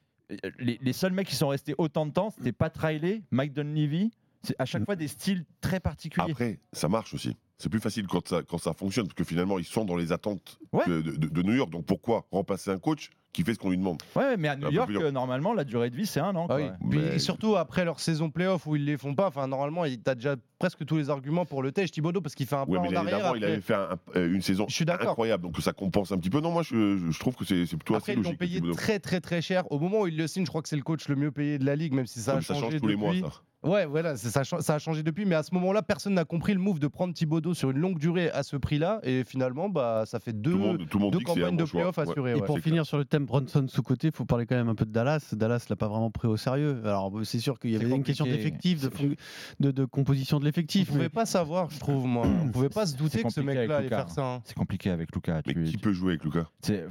les seuls mecs qui sont restés autant de temps, c'était Pat Riley, Mike Dunleavy, c'est à chaque fois des styles très particuliers. Après, ça marche aussi. C'est plus facile quand ça fonctionne, parce que finalement, ils sont dans les attentes de New York. Donc pourquoi remplacer un coach qui fait ce qu'on lui demande? Ouais, mais à New York, normalement, la durée de vie, c'est 1 an. Ah oui. Et surtout après leur saison playoff où ils les font pas, normalement, t'as déjà presque tous les arguments pour le tèche Thibodeau parce qu'il fait un pas en arrière. Il avait fait une saison incroyable, donc ça compense un petit peu. Non, moi, je trouve que c'est plutôt assez logique. Après, ils l'ont payé très cher. Au moment où il le signe, je crois que c'est le coach le mieux payé de la ligue, même si ça a changé change tous les mois, ça. Ouais, voilà, ça a changé depuis, mais à ce moment-là, personne n'a compris le move de prendre Thibodeau sur une longue durée à ce prix-là, et finalement, ça fait deux campagnes de playoff assurées. Et pour finir sur le thème Brunson sous-côté, il faut parler quand même un peu de Dallas. Dallas l'a pas vraiment pris au sérieux. Alors, c'est sûr qu'il y avait une question d'effectif, de composition de l'effectif. On pouvait pas savoir, je trouve, moi. On pouvait pas se douter que ce mec-là allait faire ça. C'est compliqué avec Luka. Mais qui peut jouer avec Luka?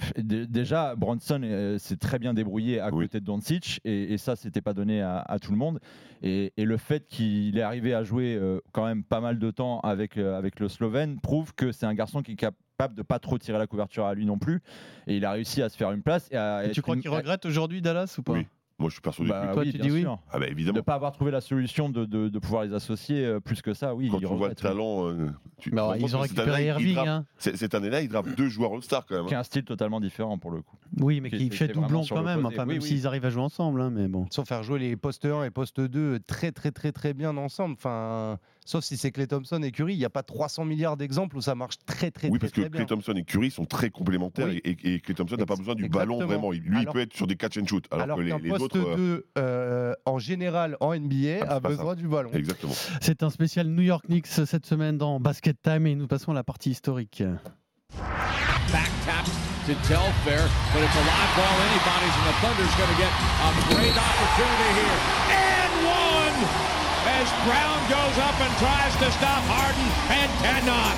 Déjà, Brunson s'est très bien débrouillé à côté de Doncic, et ça, c'était pas donné à tout le monde. Et le fait qu'il est arrivé à jouer quand même pas mal de temps avec le Slovène prouve que c'est un garçon qui est capable de pas trop tirer la couverture à lui non plus. Et il a réussi à se faire une place. Et tu crois qu'il regrette aujourd'hui Dallas ou pas? Oui. Moi, je suis persuadé que toi, tu dis oui. Évidemment. De ne pas avoir trouvé la solution de pouvoir les associer plus que ça, oui. Quand tu vois le talent. Ils ont récupéré Irving. Cette année-là, ils draftent 2 joueurs All-Star quand même. Qui a un style totalement différent pour le coup. Oui, mais qui fait doublon quand même. Enfin, même s'ils arrivent à jouer ensemble. Mais bon. Sans faire jouer les postes 1 et postes 2 très bien ensemble. Enfin, sauf si c'est Klay Thompson et Curry. Il n'y a pas 300 milliards d'exemples où ça marche très bien. Oui, parce que Klay Thompson et Curry sont très complémentaires et Klay Thompson n'a pas besoin du ballon vraiment. Lui, il peut être sur des catch and shoot. Alors que les autres. Poste 2, en général, en NBA, a besoin du ballon. Exactement. C'est un spécial New York Knicks cette semaine dans Basket Time et nous passons à la partie historique. Back tap to Telfair, but it's a live ball anybody's and the Thunder's going to get a great opportunity here. And one as Brown goes up and tries to stop Harden and cannot.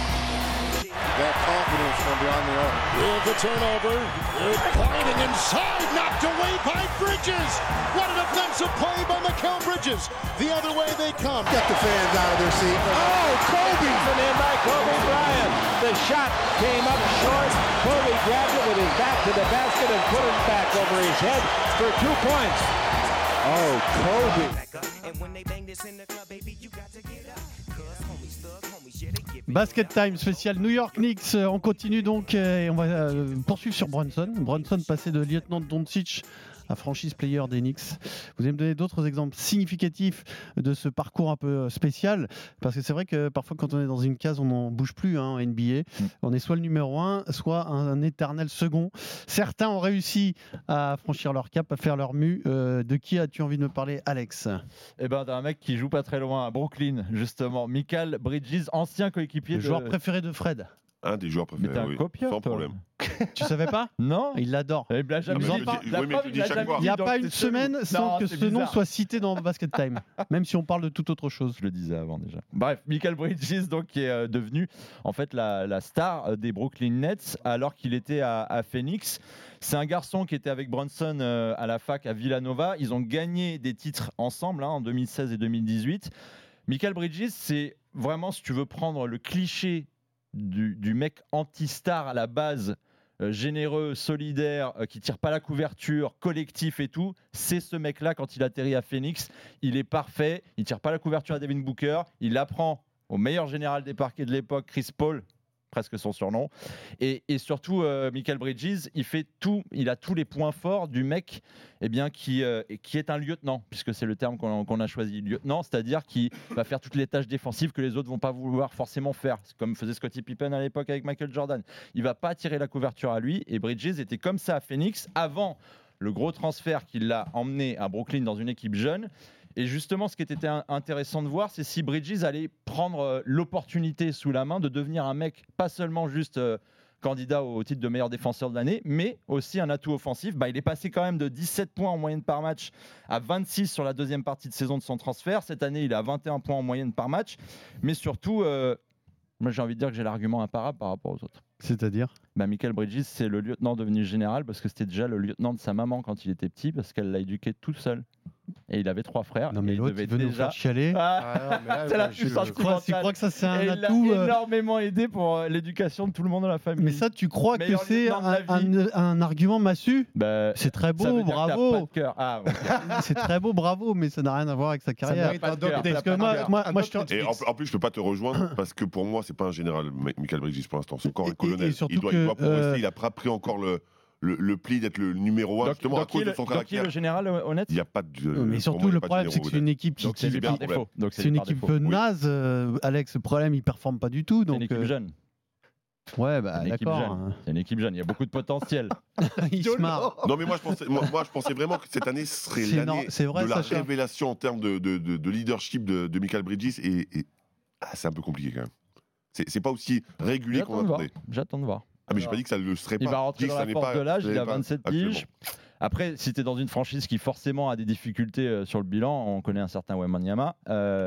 That confidence from beyond the arc. With the turnover, pointing inside, knocked away by Bridges. What an offensive play by Mikal Bridges. The other way they come. Get the fans out of their seat. Oh, Kobe! And in by Kobe Bryant. The shot came up short. Kobe grabbed it with his back to the basket and put it back over his head for 2 points. Oh, Kobe. And when they bang this in the club, baby, you got to get up. Cause homies, thug homies, yeah, they give Basket Time spécial New York Knicks. On continue donc et on va poursuivre sur Brunson. Brunson passé de lieutenant de Doncic à franchise player des Knicks. Vous allez me donner d'autres exemples significatifs de ce parcours un peu spécial, parce que c'est vrai que parfois quand on est dans une case, on n'en bouge plus en NBA. On est soit le numéro 1, soit un éternel second. Certains ont réussi à franchir leur cap, à faire leur mue. De qui as-tu envie de me parler, Alex? D'un mec qui joue pas très loin à Brooklyn, justement. Mikal Bridges, ancien coéquipier. Le joueur préféré de Fred. Un des joueurs Mais préférés, t'es un oui, copieur, sans toi. problème. Tu savais pas? Non. Il l'adore. Il l'a jamais Il nous en dit. parle. Oui, mais je le dis chaque fois. Il n'y a Donc pas c'est une chelou. semaine sans Non, que c'est ce nom bizarre. soit cité dans Basket Time, même si on parle de toute autre chose. Je le disais avant déjà. Bref, Michael Bridges donc qui est devenu en fait la star des Brooklyn Nets alors qu'il était à Phoenix. C'est un garçon qui était avec Brunson à la fac à Villanova. Ils ont gagné des titres ensemble en 2016 et 2018. Michael Bridges, c'est vraiment, si tu veux prendre le cliché du mec anti-star à la base, généreux, solidaire, qui tire pas la couverture, collectif et tout, c'est ce mec-là quand il atterrit à Phoenix. Il est parfait, il tire pas la couverture à Devin Booker, il apprend au meilleur général des parquets de l'époque, Chris Paul, presque son surnom, et surtout Michael Bridges, il a tous les points forts du mec qui est un lieutenant, puisque c'est le terme qu'on a choisi, lieutenant, c'est-à-dire qui va faire toutes les tâches défensives que les autres vont pas vouloir forcément faire, comme faisait Scottie Pippen à l'époque avec Michael Jordan. Il va pas tirer la couverture à lui, et Bridges était comme ça à Phoenix avant le gros transfert qui l'a emmené à Brooklyn dans une équipe jeune. Et justement, ce qui était intéressant de voir, c'est si Bridges allait prendre l'opportunité sous la main de devenir un mec, pas seulement juste candidat au titre de meilleur défenseur de l'année, mais aussi un atout offensif. Il est passé quand même de 17 points en moyenne par match à 26 sur la deuxième partie de saison de son transfert. Cette année, il est à 21 points en moyenne par match. Mais surtout, moi j'ai envie de dire que j'ai l'argument imparable par rapport aux autres. C'est-à-dire Michael Bridges, c'est le lieutenant devenu général parce que c'était déjà le lieutenant de sa maman quand il était petit, parce qu'elle l'a éduqué tout seul. Et il avait 3 frères. Non mais et l'autre, il veut nous faire chialer. C'est la puissance Tu crois que ça c'est un et atout il a énormément aidé pour l'éducation de tout le monde dans la famille. Mais ça, tu crois que Meilleur c'est lieutenant de la vie. un argument massu? C'est très ça beau, veut dire que t'as bravo. pas de cœur. Ah, ok. C'est très beau, bravo, mais ça n'a rien à voir avec sa carrière. mérite un doc. Parce que moi, je te... Et en plus, je peux pas te rejoindre parce que pour moi, c'est pas un général, Michael Bridges pour l'instant. C'est encore un colonel. et surtout Il doit progresser. Il a pas pris encore le pli d'être le numéro 1 justement à cause de son caractère. le général honnête. Il n'y a pas de. Mais surtout, le problème, c'est que c'est une équipe qui. C'est une équipe naze. Alex, le problème, il performe pas du tout. C'est une équipe jeune. Ouais, bah d'accord. C'est une équipe jeune. Il y a beaucoup de potentiel. Il se marre. Non, mais moi, je pensais vraiment que cette année serait l'année de la révélation en termes de leadership de Michael Bridges. Et c'est un peu compliqué quand même. C'est pas aussi régulier qu'on attendait. J'attends de voir. Ah, mais j'ai pas dit que ça le serait pas. Il va rentrer dans la force de l'âge, il a 27 piges. actuellement. Après, si tu es dans une franchise qui forcément a des difficultés sur le bilan, on connaît un certain Wembanyama,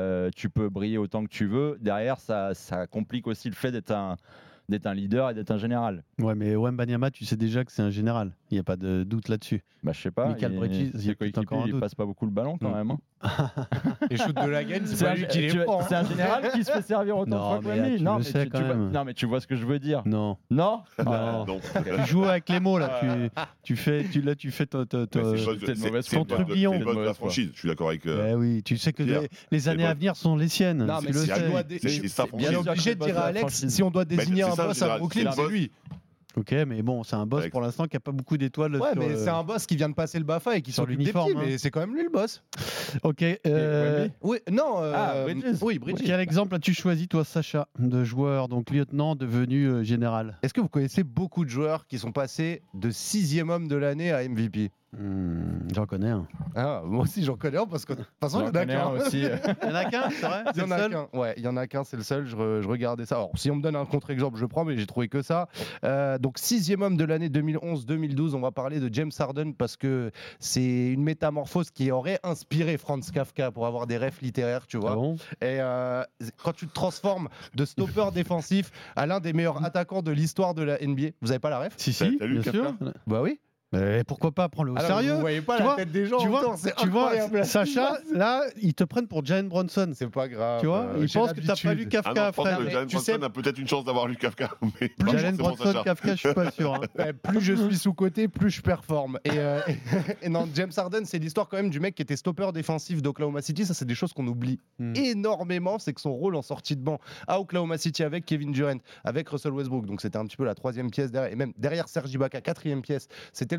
tu peux briller autant que tu veux. Derrière, ça complique aussi le fait d'être un leader et d'être un général. Ouais, mais Wembanyama, tu sais déjà que c'est un général. Il n'y a pas de doute là-dessus. Bah, je sais pas. Michael Bridges, il y a peut-être encore un doute. Il passe pas beaucoup le ballon quand même. Les shoots de la gaine, c'est pas lui qui les prend. C'est un général qui se fait servir autant de fois que lui. Non, mais tu vois ce que je veux dire. Non. Non. Tu joues avec les mots là. Tu fais ton tourbillon. C'est bonne la franchise. Je suis d'accord avec. Oui, tu sais que les années à venir sont les siennes. Non, mais si on est obligé de dire à Alex, si on doit désigner un boss à Brooklyn, c'est lui. Ok, mais bon, c'est un boss pour l'instant qui n'a pas beaucoup d'étoiles. Ouais, mais c'est un boss qui vient de passer le BAFA et qui sur s'occupe des petits, mais c'est quand même lui le boss. Ok. Oui, non. Bridges. Oui, Bridges. Quel exemple as-tu choisi, toi, Sacha, de joueur, donc lieutenant devenu général? Est-ce que vous connaissez beaucoup de joueurs qui sont passés de 6e homme de l'année à MVP? J'en connais un. Ah, moi aussi j'en connais un parce que de toute façon il y en a qu'un aussi. Il y en a qu'un, c'est vrai. Il y en a qu'un. Ouais, il y en a qu'un, c'est le seul. Je regardais ça. Alors si on me donne un contre-exemple, je prends, mais j'ai trouvé que ça. Donc 6e homme de l'année 2011-2012. On va parler de James Harden parce que c'est une métamorphose qui aurait inspiré Franz Kafka pour avoir des rêves littéraires, tu vois. Ah bon? Et quand tu te transformes de stopper défensif à l'un des meilleurs attaquants de l'histoire de la NBA, vous avez pas la ref? Si, bien sûr. Bah oui. Mais pourquoi pas prendre-le au sérieux? Vous voyez pas la tête des gens autour, c'est incroyable. Tu vois, Sacha, là, ils te prennent pour Jalen Brunson. C'est pas grave. Tu vois, ils pensent que t'as pas lu Kafka, frère. Jalen Brunson a peut-être une chance d'avoir lu Kafka. Jalen Brunson, Kafka, je suis pas sûr. Plus je suis sous-côté, plus je performe. Et non, James Harden, c'est l'histoire quand même du mec qui était stopper défensif d'Oklahoma City. Ça, c'est des choses qu'on oublie énormément. C'est que son rôle en sortie de banc à Oklahoma City avec Kevin Durant, avec Russell Westbrook. Donc c'était un petit peu la 3e pièce derrière. Et même derrière Serge Ibaka, 4e pièce. C'était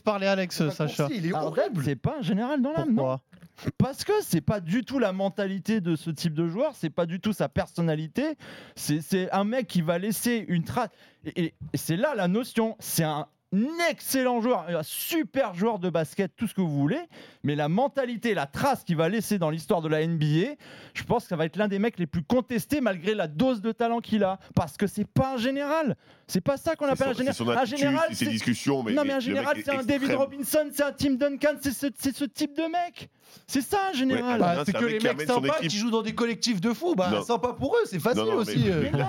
parler Alex, Sacha. Il est horrible. C'est pas un général dans l'âme, non? Pourquoi? Parce que c'est pas du tout la mentalité de ce type de joueur, c'est pas du tout sa personnalité. C'est un mec qui va laisser une trace. Et c'est là la notion. C'est un excellent joueur, un super joueur de basket, tout ce que vous voulez, mais la mentalité, la trace qu'il va laisser dans l'histoire de la NBA, je pense que ça va être l'un des mecs les plus contestés malgré la dose de talent qu'il a, parce que c'est pas un général. C'est pas ça qu'on appelle un général. Un général, c'est ses discussions, mais non, mais un général, c'est un David extrême. Robinson, c'est un Tim Duncan, c'est ce type de mec. C'est ça un général. Ouais, c'est que les mecs sympas qui jouent dans des collectifs de fous. Bah, sympa pour eux, c'est facile aussi.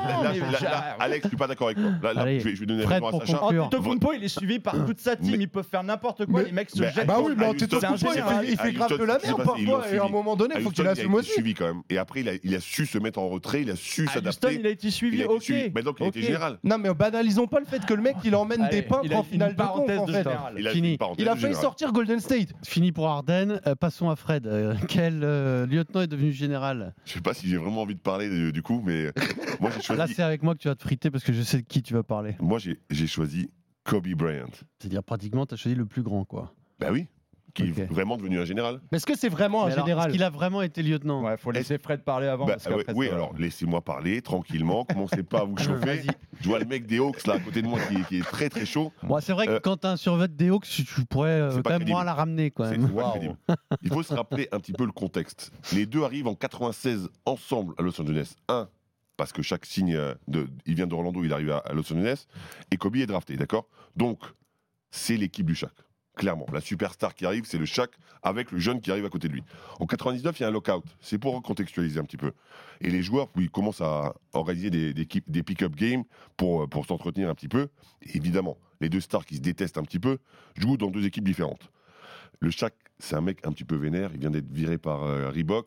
Alex, je suis pas d'accord avec toi. Là, Allez, je vais donner la Fred, réponse à pour Sacha. conclure. Antetokounmpo, il est suivi par toute sa team, ils peuvent faire n'importe quoi, les mecs se jettent. Bah oui, mais Houston, Antetokounmpo, il fait grave de la merde parfois, et à un moment donné, il faut qu'il assume aussi. Suivi quand même. Et après, il a su se mettre en retrait, il a su Houston, s'adapter. il a été suivi, ok. Mais donc, il était général. Non, mais banalisons pas le fait que le mec il emmène des peintres en finale de conf en fait. Fini. Il a failli sortir Golden State. Fini pour Harden. Passons à Fred. Quel lieutenant est devenu général? Je sais pas si j'ai vraiment envie de parler du coup, mais moi j'ai choisi. Là, c'est avec moi que tu vas te friter parce que je sais de qui tu vas parler. Moi j'ai choisi Kobe Bryant. C'est-à-dire pratiquement, tu as choisi le plus grand, quoi. Bah oui, qui est vraiment devenu un général. Mais est-ce que c'est vraiment un général? Est-ce qu'il a vraiment été lieutenant? Ouais, faut laisser Fred parler avant. Bah, parce qu'après, oui, ça va. alors laissez-moi parler tranquillement. Commencez pas à vous chauffer. Je vois le mec des Hawks là à côté de moi qui est très très chaud. Bon, c'est vrai que quand tu as un survêt des Hawks, tu pourrais c'est pas quand même moins crédible. la ramener. Quand même. C'est pas crédible. Il faut se rappeler un petit peu le contexte. Les deux arrivent en 96 ensemble à Los Angeles. Parce que chaque signe, il vient d'Orlando, il arrive à Los Angeles. Et Kobe est drafté, d'accord? Donc, c'est l'équipe du Shaq. Clairement, la superstar qui arrive, c'est le Shaq avec le jeune qui arrive à côté de lui. En 99, il y a un lockout. C'est pour recontextualiser un petit peu. Et les joueurs, ils commencent à organiser des pick-up games pour s'entretenir un petit peu. Et évidemment, les deux stars qui se détestent un petit peu jouent dans deux équipes différentes. Le Shaq, c'est un mec un petit peu vénère. Il vient d'être viré par Reebok.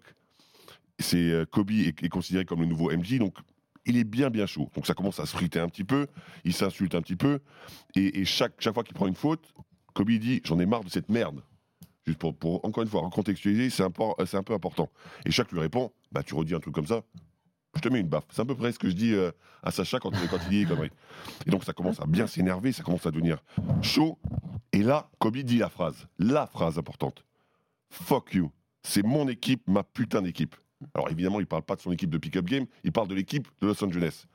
Kobe est considéré comme le nouveau MJ, donc il est bien chaud. Donc ça commence à se friter un petit peu. Il s'insulte un petit peu. Et chaque fois qu'il prend une faute, Kobe dit j'en ai marre de cette merde. Juste pour encore une fois recontextualiser, c'est un peu important. Et Shaq lui répond bah tu redis un truc comme ça, je te mets une baffe. C'est à peu près ce que je dis à Sacha quand il dit des conneries. Et donc ça commence à bien s'énerver, ça commence à devenir chaud. Et là, Kobe dit la phrase importante. Fuck you. C'est mon équipe, ma putain d'équipe. Alors évidemment, il parle pas de son équipe de pick-up game, il parle de l'équipe de Los Angeles.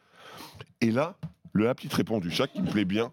Et là, la petite réponse du Shaq qui me plaît bien.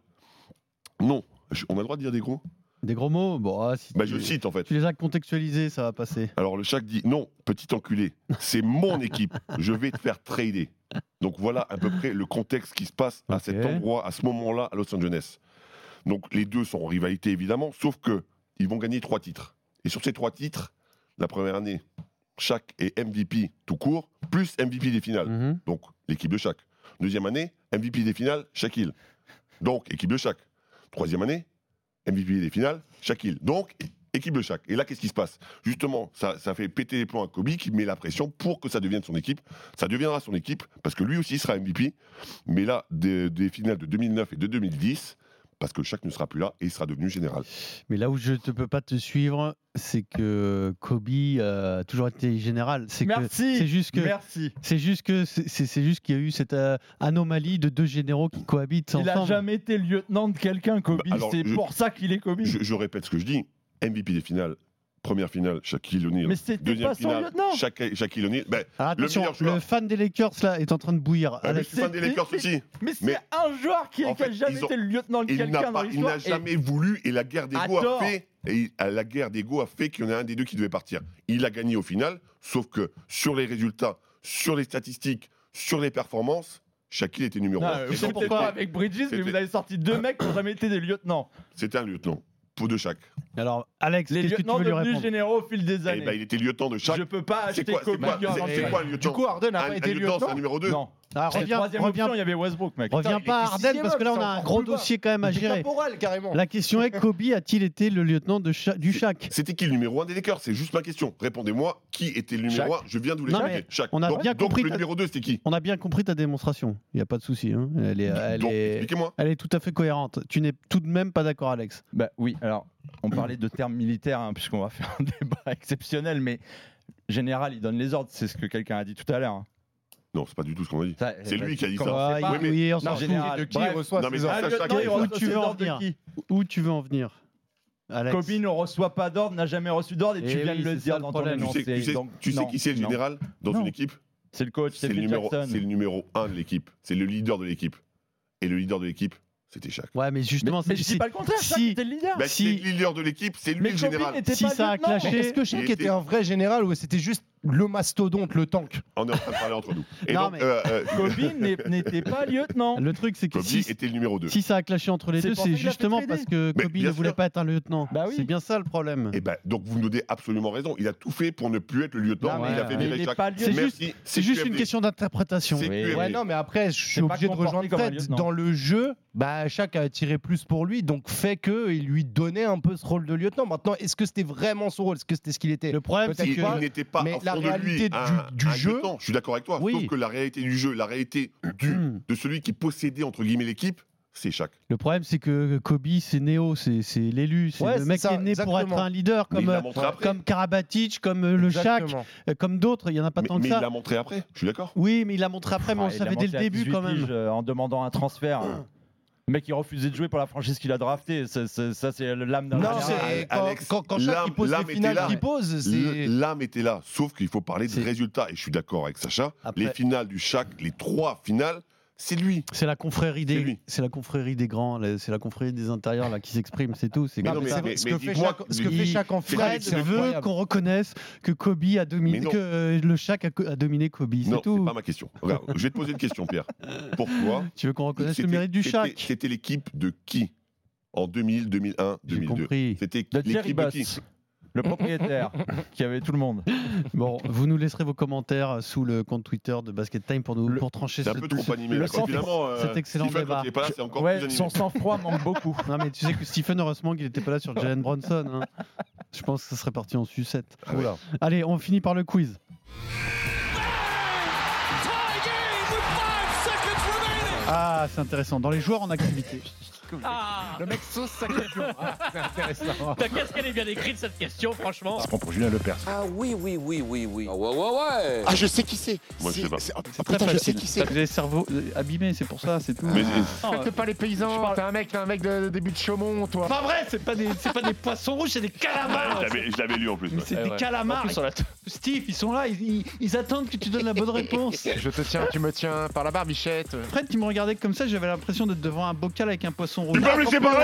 Non. On a le droit de dire des gros? Des gros mots? Bon, si je cite en fait. Tu les as contextualisés, ça va passer. Alors le Shaq dit non, petit enculé, c'est mon équipe, je vais te faire trader. Donc voilà à peu près le contexte qui se passe à cet endroit, à ce moment-là, à Los Angeles. Donc les deux sont en rivalité évidemment, sauf que ils vont gagner 3 titres. Et sur ces 3 titres, la première année, Shaq est MVP tout court, plus MVP des finales. Donc l'équipe de Shaq. Deuxième année, MVP des finales, Shaquille. Donc équipe de Shaq. Troisième année, MVP des finales, Shaquille. Donc, équipe de Shaq. Et là, qu'est-ce qui se passe? Justement, ça fait péter les plombs à Kobe qui met la pression pour que ça devienne son équipe. Ça deviendra son équipe parce que lui aussi sera MVP. Mais là, des finales de 2009 et de 2010, parce que Shaq ne sera plus là et il sera devenu général. Mais là où je ne peux pas te suivre, c'est que Kobe a toujours été général. Merci. C'est juste que Merci. C'est juste qu'il y a eu cette anomalie de deux généraux qui cohabitent ensemble. Il n'a jamais été lieutenant de quelqu'un, Kobe. C'est pour ça qu'il est Kobe. Je répète ce que je dis. MVP des finales. Première finale, Shaquille O'Neal. Mais c'était deuxième pas son finale, lieutenant. Shaquille O'Neal. Ben, Attention, le meilleur joueur. le fan des Lakers là est en train de bouillir. Je suis fan des Lakers aussi. Mais c'est un joueur qui n'a jamais été le lieutenant de quelqu'un dans Il l'histoire. n'a jamais voulu et la guerre d'ego a fait. Et la guerre d'ego a fait qu'il y en a un des deux qui devait partir. Il a gagné au final, sauf que sur les résultats, sur les statistiques, sur les performances, Shaquille était numéro 1. Je sais pourquoi avec Bridges, mais vous avez sorti 2 mecs qui n'ont jamais été des lieutenants. C'était un lieutenant. Pour de Shaq. Alors, Alex, les qu'est-ce que tu lieutenants veux lui devenus répondre? généraux au fil des années. Eh ben, il était lieutenant de Shaq. Je peux pas acheter Kobe. C'est quoi un lieutenant? Du coup, Harden n'a pas été lieutenant. C'est un numéro 2. Non. Reviens, il y avait Westbrook, mec. Reviens pas à Harden parce que là on a un gros dossier quand même à gérer. Caporal, carrément. La question est, Kobe a-t-il été le lieutenant du Shaq? C'était qui le numéro 1 des Lakers? C'est juste ma question. Répondez-moi, qui était le numéro 1? Je viens de vous l'expliquer. Shaq. On a bien compris. Donc le numéro 2, c'était qui? On a bien compris ta démonstration. Il n'y a pas de souci. Hein. Expliquez-moi. Elle est tout à fait cohérente. Tu n'es tout de même pas d'accord, Alex? Bah oui, alors on parlait de termes militaires, hein, puisqu'on va faire un débat exceptionnel, mais général, il donne les ordres, c'est ce que quelqu'un a dit tout à l'heure. Non, c'est pas du tout ce qu'on a dit. C'est lui qui a dit ça. Oui, on s'en fout. De qui il reçoit ses ordres? Où tu veux en venir? Alex. Kobe ne reçoit pas d'ordre, n'a jamais reçu d'ordre, et tu viens de le dire dans ton énoncé. Tu sais qui c'est le général dans une équipe? C'est le coach, c'est Phil Jackson. C'est le numéro 1 de l'équipe. C'est le leader de l'équipe. Et le leader de l'équipe, c'était Shaq. Ouais, mais justement, mais je dis pas le contraire, Shaq était le leader. Bah, si le leader de l'équipe, c'est lui le général. Si ça a clashé, est-ce que Shaq était un vrai général ou c'était juste le mastodonte, le tank? On est en train de parler entre nous. Et Non, donc, Kobe n'était pas lieutenant. Le truc, c'est que Kobe était le numéro 2. si ça a clashé entre les C'est deux, pour ça c'est qu'il a fait justement trader. parce que Mais Kobe bien ne voulait sûr. pas être un lieutenant. Bah oui. C'est bien ça le problème. Et ben, donc vous nous donnez absolument raison. Il a tout fait pour ne plus être le lieutenant. Non, Il a fait mais virer il est Shaq. pas lieutenant. Merci. C'est juste une question d'interprétation. C'est QFD. Ouais, non, mais après, je suis C'est pas obligé de comporté rejoindre comme un Fred. lieutenant. Dans le jeu, bah, Shaq a tiré plus pour lui, donc fait qu'il lui donnait un peu ce rôle de lieutenant. Maintenant, est-ce que c'était vraiment son rôle? Est-ce que c'était ce qu'il était? Le problème, c'est Peut-être que Il n'était pas mais au la fond de lui réalité du un jeu- lieutenant. Je suis d'accord avec toi. Oui. Sauf que la réalité du jeu, la réalité de celui qui possédait entre guillemets l'équipe, c'est Shaq. le problème, c'est que Kobe, c'est Néo, c'est l'élu, c'est Ouais, le mec c'est ça, qui est né pour être exactement. un leader, Mais il l'a montré après. comme Karabatic, comme le Shaq, Exactement. comme d'autres. Il y en a pas Mais tant que il ça. l'a montré après. Je suis d'accord. Oui, mais il l'a montré après, mais on le Il savait l'a dès le montré à début 18 quand même. piges, en demandant un transfert. Le mec, il refusait de jouer pour la franchise qu'il a drafté. Ça, c'est l'âme d'un Non, général. c'est Alex, quand Shaq il pose l'âme les était finales là. qu'il pose, c'est. L'âme était là, sauf qu'il faut parler de C'est- résultats. Et je suis d'accord avec Sacha. Après- Les finales du Shaq, les 3 finales, c'est lui. C'est la confrérie C'est des, lui. c'est la confrérie des grands, c'est la confrérie des intérieurs là qui s'exprime, c'est tout. C'est Mais comme non, mais- ça. mais- Ce que fait dites-moi, Shaq en finale, Fred c'est veut incroyable. qu'on reconnaisse que Kobe a dominé, Mais non. que le Shaq a dominé Kobe, c'est Non, tout. c'est pas ma question. Regarde, je vais te poser une question, Pierre. Pourquoi Tu veux qu'on reconnaisse le c'était- mérite du Shaq? C'était l'équipe de qui en 2000, 2001, J'ai 2002? compris. C'était De Thierry l'équipe de qui? Boss, le propriétaire, qui avait tout le monde. Bon, vous nous laisserez vos commentaires sous le compte Twitter de Basket Time pour trancher C'est un peu trop animé. là. Finalement, cet excellent Stephen, débat. quand il est pas là, c'est encore Ouais, plus animé. son sang-froid manque beaucoup. Non mais tu sais que Stephen, heureusement qu'il n'était pas là sur Jalen Brunson. Hein. Je pense que ça serait parti en sucette. Ah ouais. Allez, on finit par le quiz. Ah, c'est intéressant. Dans les joueurs en activité. Ah. Le mec sauce sa question. Ah, c'est intéressant. Qu'est-ce qu'elle est bien écrite cette question, franchement. Je prends pour Julien Lepers. Ah oui. Ah ouais. Ah, je sais qui c'est. Moi, je sais pas. Putain, je sais qui c'est. Vous avez le cerveau abîmé, c'est pour ça, c'est tout. Mais- Respecte pas les paysans. T'es un mec de début de Chaumont, toi. Pas vrai, c'est pas des poissons rouges, c'est des calamars. Je l'avais lu en plus. ouais. C'est des calamars. Steve, ils sont là, ils attendent que tu donnes la bonne réponse. Je te tiens, tu me tiens par la barbichette. Fred, tu me regardais comme ça, j'avais l'impression d'être devant un bocal avec un poisson rouge. Tu peux me laisser parler?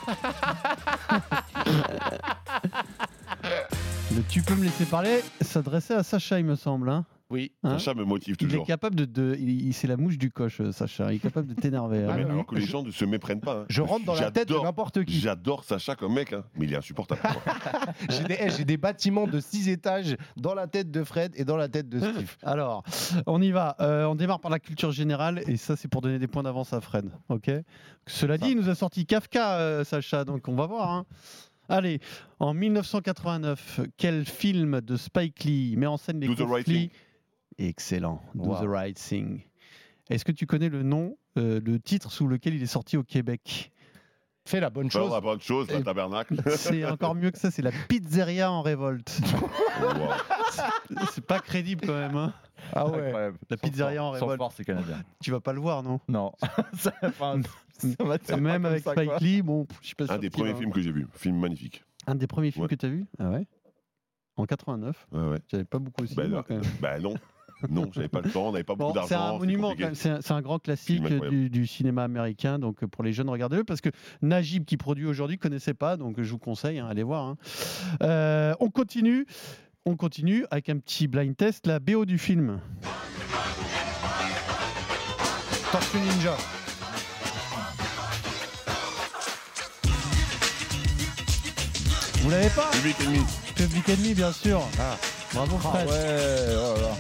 Le tu peux me laisser parler s'adressait à Sacha, il me semble. Hein. Oui. Sacha me motive Il est toujours. capable c'est la mouche du coche, Sacha. Il est capable de t'énerver. Ah, mais hein. alors que les gens ne se méprennent pas. hein. Je rentre dans la tête de J'adore- n'importe qui. J'adore Sacha comme mec, hein, mais il est insupportable. pour moi. J'ai des bâtiments de 6 étages dans la tête de Fred et dans la tête de Steve. Alors, on y va. On démarre par la culture générale et ça, c'est pour donner des points d'avance à Fred. Ok. Cela dit, il nous a sorti Kafka, Sacha, donc on va voir. Hein. Allez, en 1989, quel film de Spike Lee met en scène les Do the right conflits? Excellent. Do Wow. the right thing. Est-ce que tu connais le nom, le titre sous lequel il est sorti au Québec? Fais la bonne Pas chose. la bonne chose, la tabernacle. C'est encore mieux que ça, c'est la pizzeria en révolte. Wow. C'est pas crédible quand même. Hein. Ah ouais. Incroyable. La pizzeria en Son révolte. fort, c'est canadien. Tu vas pas le voir, non? Non. Enfin, ça m'attire Même pas avec comme ça, Spike quoi. Lee, bon, je suis pas sûr. Un des qu'il premiers va- films que j'ai vu. Film magnifique. Un des premiers films Ouais. que tu as vu? Ah ouais? En 89? Ouais, ouais. J'avais pas beaucoup aussi. Bah, non. quand même. Bah non. Non, j'avais pas le temps, on n'avait pas Bon, beaucoup c'est d'argent. un monument, compliqué. quand même. C'est un grand classique Film incroyable. du cinéma américain. Donc pour les jeunes, regardez-le parce que Najib qui produit aujourd'hui connaissait pas, donc je vous conseille, hein, allez voir. Hein. On continue avec un petit blind test, la BO du film. Tortue Ninja. Vous l'avez pas? Public Enemy. Public Enemy, bien sûr. Bravo Fred. Ah ouais, oh là là.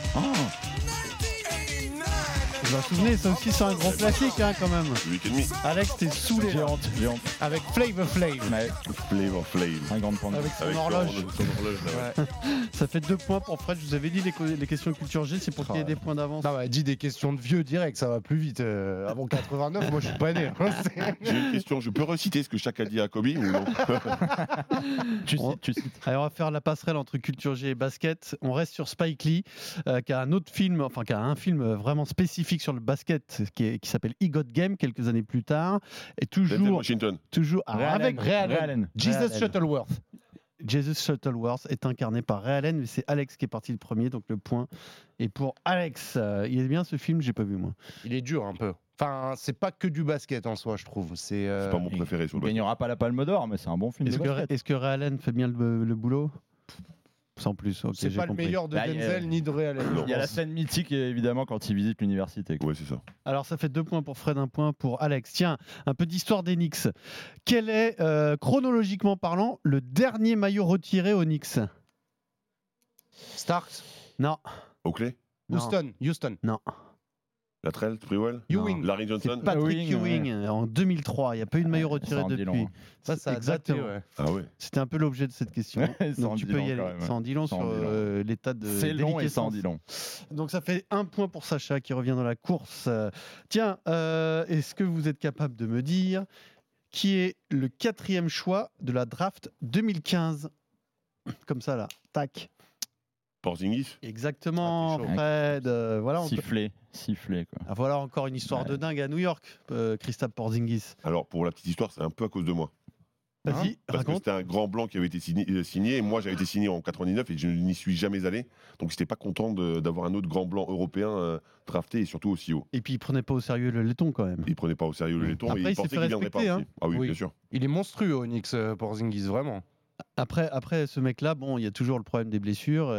Vous vous souvenez, ça aussi c'est un grand classique hein, quand même. Public Enemy. Alex, t'es saoulé. J'ai honte, j'ai honte. Avec Flavor Flav. Ouais, Flavor Flav. un grand point. Avec son Avec horloge. son horloge, là, ouais. Ça fait 2 points pour Fred. Je vous avais dit les questions culture G, c'est pour qu'il y ait des points d'avance. Non, bah, dis des questions de vieux direct, ça va plus vite. Avant 89, moi je suis pas né. hein, c'est- J'ai une question, je peux reciter ce que Shaq a dit à Kobe ou non? Tu cites. Allez, on va faire la passerelle entre culture G et basket. On reste sur Spike Lee, qui a un autre film, enfin qui a un film vraiment spécifique sur sur le basket qui s'appelle Igot Game quelques années plus tard. Et toujours avec Ray Allen. Jesus Shuttleworth. Jesus Shuttleworth est incarné par Ray Allen, mais c'est Alex qui est parti le premier, donc le point est pour Alex. Il est bien ce film, j'ai pas vu moi. Il est dur un peu. Enfin, c'est pas que du basket en soi, je trouve. C'est pas mon préféré sur le basket. Il gagnera pas la Palme d'Or, mais c'est un bon film. Est-ce que Ray Allen fait bien le boulot? Sans plus, ok. C'est pas le meilleur de Denzel ni de Ray Allen. Il y a la scène mythique, évidemment, quand il visite l'université. Oui, c'est ça. Alors, ça fait 2 points pour Fred, 1 point pour Alex. Tiens, un peu d'histoire des Knicks. Quel est, chronologiquement parlant, le dernier maillot retiré aux Knicks? Starks? Non. Oakley? Houston? Non. Latrell, Sprewell, Ewing, Larry Johnson, Patrick Ewing en 200003. Il n'y a pas eu de maillot retiré depuis. Ça a exactement. daté, ouais. Ah ouais. C'était un peu l'objet de cette question. Donc tu peux y aller. Ça en dit long sur l'état de. C'est long et ça en dit long. Donc ça fait 1 point pour Sacha qui revient dans la course. Tiens, est-ce que vous êtes capable de me dire qui est le 4e choix de la draft 2015? Comme ça là, tac. Porzingis. Exactement, Fred. Voilà, sifflé quoi. Ah, voilà encore une histoire de dingue à New York, Kristaps Porzingis. Alors pour la petite histoire, c'est un peu à cause de moi. Vas-y, parce que c'était un grand blanc qui avait été signé, et moi j'avais été signé en 99 et je n'y suis jamais allé. Donc j'étais pas content d'avoir un autre grand blanc européen drafté et surtout aussi haut. Et puis il prenait pas au sérieux le laiton quand même. Il prenait pas au sérieux le laiton et il pensait qu'il viendrait pas aussi. Ah oui, bien sûr. Il est monstrueux au Knicks, Porzingis, vraiment. Après ce mec-là, bon, il y a toujours le problème des blessures.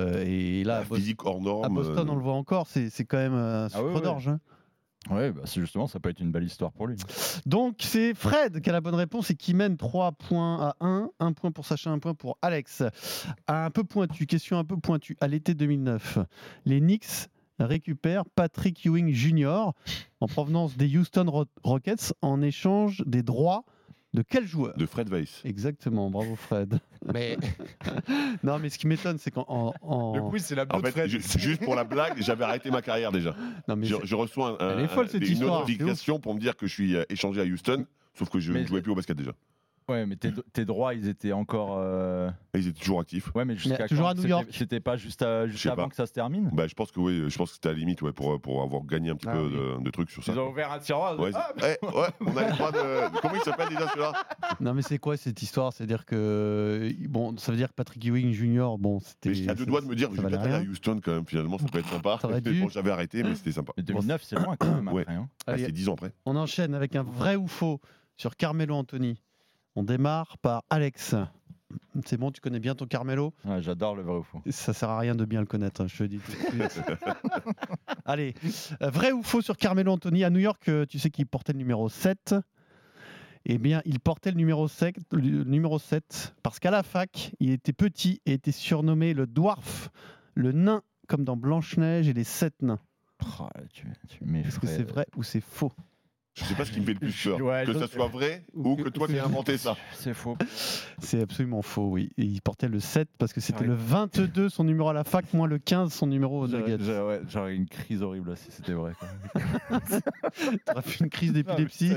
Et là, physique hors norme. À Boston, on le voit encore, c'est quand même un sucre d'orge. Hein. Oui, bah justement, ça peut être une belle histoire pour lui. Donc, c'est Fred qui a la bonne réponse et qui mène 3 points à 1. 1 point pour Sacha, 1 point pour Alex. Un peu pointu, question un peu pointue. À l'été 2009, les Knicks récupèrent Patrick Ewing Jr. en provenance des Houston Rockets en échange des droits de quel joueur? De Fred Weiss. Exactement, bravo Fred. Mais non, mais ce qui m'étonne, c'est qu'en le quiz, c'est la blague. En fait, juste pour la blague, j'avais arrêté ma carrière déjà. Non, mais je reçois une notification pour me dire que je suis échangé à Houston, sauf que je ne jouais plus au basket déjà. Ouais, mais tes droits, ils étaient encore. Ils étaient toujours actifs. Ouais, mais jusqu'à toujours à New York. C'était pas juste avant que ça se termine. Bah, je pense que oui. Je pense que c'était à la limite, ouais, pour avoir gagné un petit peu de trucs sur ça. Ils ont ouvert un tiroir. Ouais, on a le droit de. Comment il s'appelle déjà celui-là? Non, mais c'est quoi cette histoire? C'est-à-dire que bon, ça veut dire que Patrick Ewing Jr. Bon, c'était. Mais j'étais à 2 doigts de me dire, je vais peut-être aller à Houston quand même. Finalement, ça peut être sympa. Bon, j'avais arrêté, mais c'était sympa. Mais 2009, c'est loin quand même. Ouais. Après, hein. C'est 10 ans après. On enchaîne avec un vrai ou faux sur Carmelo Anthony. On démarre par Alex. C'est bon, tu connais bien ton Carmelo? Ouais, j'adore le vrai ou faux. Ça sert à rien de bien le connaître, je te le dis tout de suite. Allez, vrai ou faux sur Carmelo Anthony? À New York, tu sais qu'il portait le numéro 7. Eh bien, il portait le numéro 7 parce qu'à la fac, il était petit et était surnommé le dwarf, le nain, comme dans Blanche-Neige et les 7 nains. Oh, Est-ce que c'est vrai ou c'est faux? Je sais pas ce qui me fait le plus peur, que ça soit vrai ou que toi tu aies inventé ça. C'est faux. C'est absolument faux, oui. Et il portait le 7 parce que c'était le 22 son numéro à la fac, moins le 15 son numéro aux Nuggets. J'aurais une crise horrible là, si c'était vrai. T'aurais fait une crise d'épilepsie.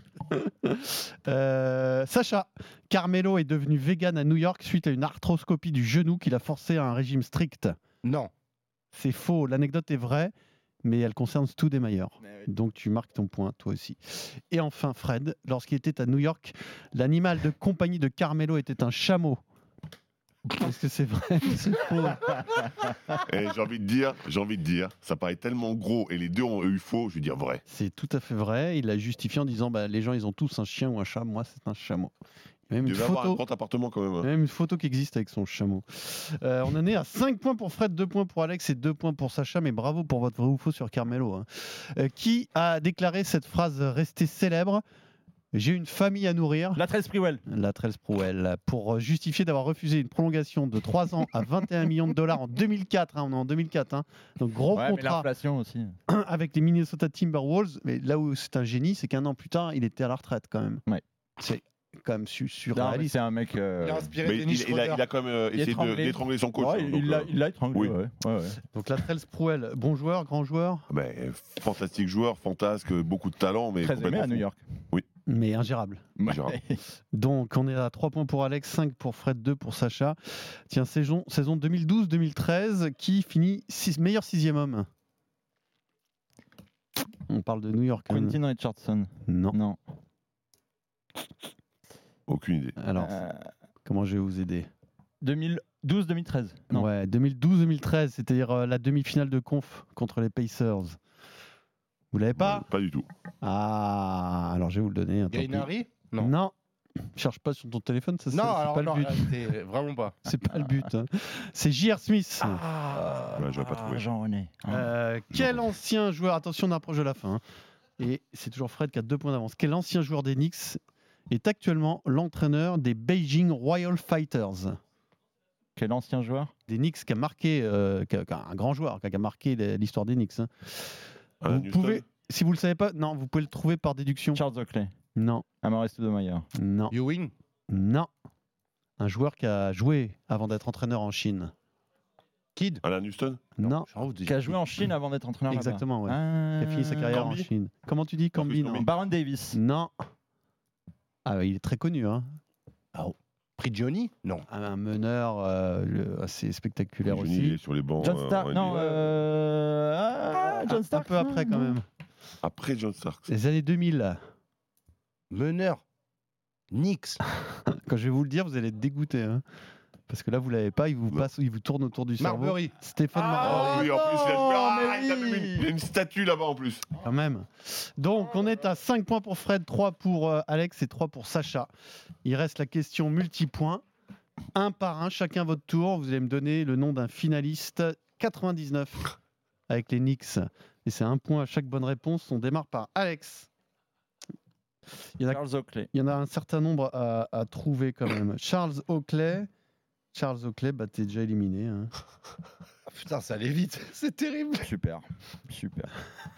Sacha, Carmelo est devenu vegan à New York suite à une arthroscopie du genou qui l'a forcé à un régime strict. Non. C'est faux. L'anecdote est vraie, mais elle concerne Stu Demeyer. Donc tu marques ton point, toi aussi. Et enfin, Fred, lorsqu'il était à New York, l'animal de compagnie de Carmelo était un chameau. Est-ce que c'est vrai ou c'est faux? Et j'ai envie de dire, ça paraît tellement gros et les deux ont eu faux, je vais dire vrai. C'est tout à fait vrai. Il l'a justifié en disant les gens ils ont tous un chien ou un chat, moi c'est un chameau. Il devait avoir un grand appartement quand même. Il y a même une photo qui existe avec son chameau. On en est à 5 points pour Fred, 2 points pour Alex et 2 points pour Sacha, mais bravo pour votre vrai ou faux sur Carmelo. Hein. Qui a déclaré cette phrase restée célèbre? J'ai une famille à nourrir. Latrell Sprewell. Latrell Sprewell. Pour justifier d'avoir refusé une prolongation de 3 ans à 21 millions de dollars en 2004. Hein, on est en 2004. Hein. Donc gros contrat. Mais l'inflation aussi. Avec les Minnesota Timberwolves. Mais là où c'est un génie, c'est qu'un an plus tard, il était à la retraite quand même. Ouais. C'est quand même surréaliste. C'est un mec. Il a inspiré il a quand même essayé d'étrangler son coach. Ouais, il l'a étranglé. Oui. Ouais. Donc Latrell Sprewell, bon joueur, grand joueur. Fantastique joueur, fantasque, beaucoup de talent, mais très aimé à New York. Oui. Mais ingérable. Donc on est à 3 points pour Alex, 5 pour Fred, 2 pour Sacha. Tiens, saison 2012-2013, qui finit meilleur 6e homme? On parle de New York. hein. Quentin Richardson. Non. Non. Aucune idée. Alors, comment je vais vous aider 2012-2013. Non. Ouais, 2012-2013, c'est-à-dire la demi-finale de conf contre les Pacers. Vous l'avez pas Pas du tout. Ah, alors je vais vous le donner. hein, tant pis. Gainari Non. Cherche pas sur ton téléphone, ça, Non, c'est alors pas non, le but. c'est vraiment pas. C'est pas le but. hein. C'est J.R. Smith. Ouais, j'aurais pas trouvé. Jean-René. Quel ancien joueur, attention, on approche de la fin, hein. Et c'est toujours Fred qui a 2 points d'avance. Quel ancien joueur des Knicks est actuellement l'entraîneur des Beijing Royal Fighters? Quel ancien joueur Des Knicks qui a marqué, un grand joueur, qui a marqué l'histoire des Knicks. hein. Alan Vous pouvez, si vous le savez pas, non, vous pouvez le trouver par déduction. Charles Oakley. Non, Amar'e Stoudemire. non, Ewing non. Un joueur qui a joué avant d'être entraîneur en Chine. Kid Alan Houston Non, Qui a joué en Chine avant d'être entraîneur là-bas. exactement, ouais. Ah, Qui a fini sa carrière Camby en Chine. Comment tu dis Camby? Non. Baron Davis. Non. Ah, il est très connu, hein. Prigioni Non. Un meneur assez spectaculaire Johnny, il est aussi. sur les bancs. John Stark. en Non, NBA. John Un Stark. peu après quand même. Après John Stark. Les années 2000. Meneur. Knicks. Quand je vais vous le dire, vous allez être dégoûté. Hein. Parce que là, vous l'avez pas, il vous tourne autour du cerveau. Marbury. Stéphane Marbury. Oui, en plus, il a joué. mais Il a même oui. il a une statue là-bas en plus. Quand même. Donc, on est à 5 points pour Fred, 3 pour Alex et 3 pour Sacha. Il reste la question multipoint. Un par un, chacun votre tour. Vous allez me donner le nom d'un finaliste 99 avec les Knicks. Et c'est 1 point à chaque bonne réponse. On démarre par Alex. Charles Oakley. Il y en a un certain nombre à trouver quand même. Charles Oakley, bah, t'es déjà éliminé. Hein. Putain, ça allait vite. C'est terrible. Super. Super.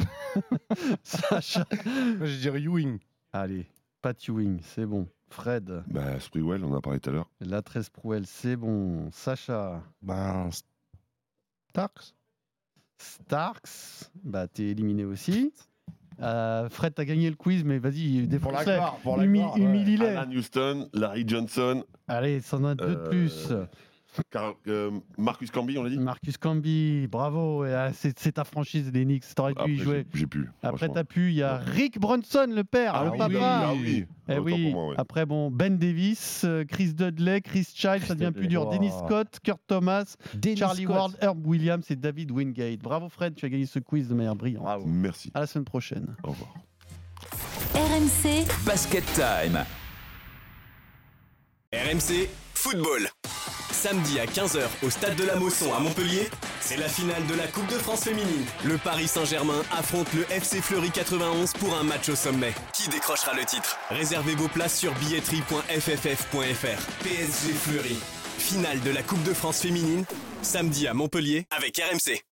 Sacha. Moi, je dirais Ewing. Allez, Pat Ewing, c'est bon. Fred. Bah, Sprewell, on en a parlé tout à l'heure. La 13 Prouel, c'est bon. Sacha. Ben, Starks, bah t'es éliminé aussi. Fred, t'as gagné le quiz, mais vas-y, défonce-les. Humilie-les. Alan Houston, Larry Johnson. Allez, ça en a 2 de plus. Marcus Camby, on l'a dit. Marcus Camby, bravo. Et, c'est ta franchise, les Knicks. T'aurais dû y jouer. J'ai pu. Après, t'as pu. Il y a Rick Brunson, le père, le papa. Oui. Eh Autant oui. pour moi, ouais. Après, bon, Ben Davis, Chris Dudley, Chris Child, ça devient plus dur. Dennis Scott, Kurt Thomas, Charlie Ward, Herb Williams et David Wingate. Bravo, Fred, tu as gagné ce quiz de manière brillante. Bravo. Merci. À la semaine prochaine. Au revoir. RMC Basket Time. RMC Football. Samedi à 15h au Stade de la Mosson à Montpellier, c'est la finale de la Coupe de France féminine. Le Paris Saint-Germain affronte le FC Fleury 91 pour un match au sommet. Qui décrochera le titre? Réservez vos places sur billetterie.fff.fr. PSG Fleury. Finale de la Coupe de France féminine, samedi à Montpellier avec RMC.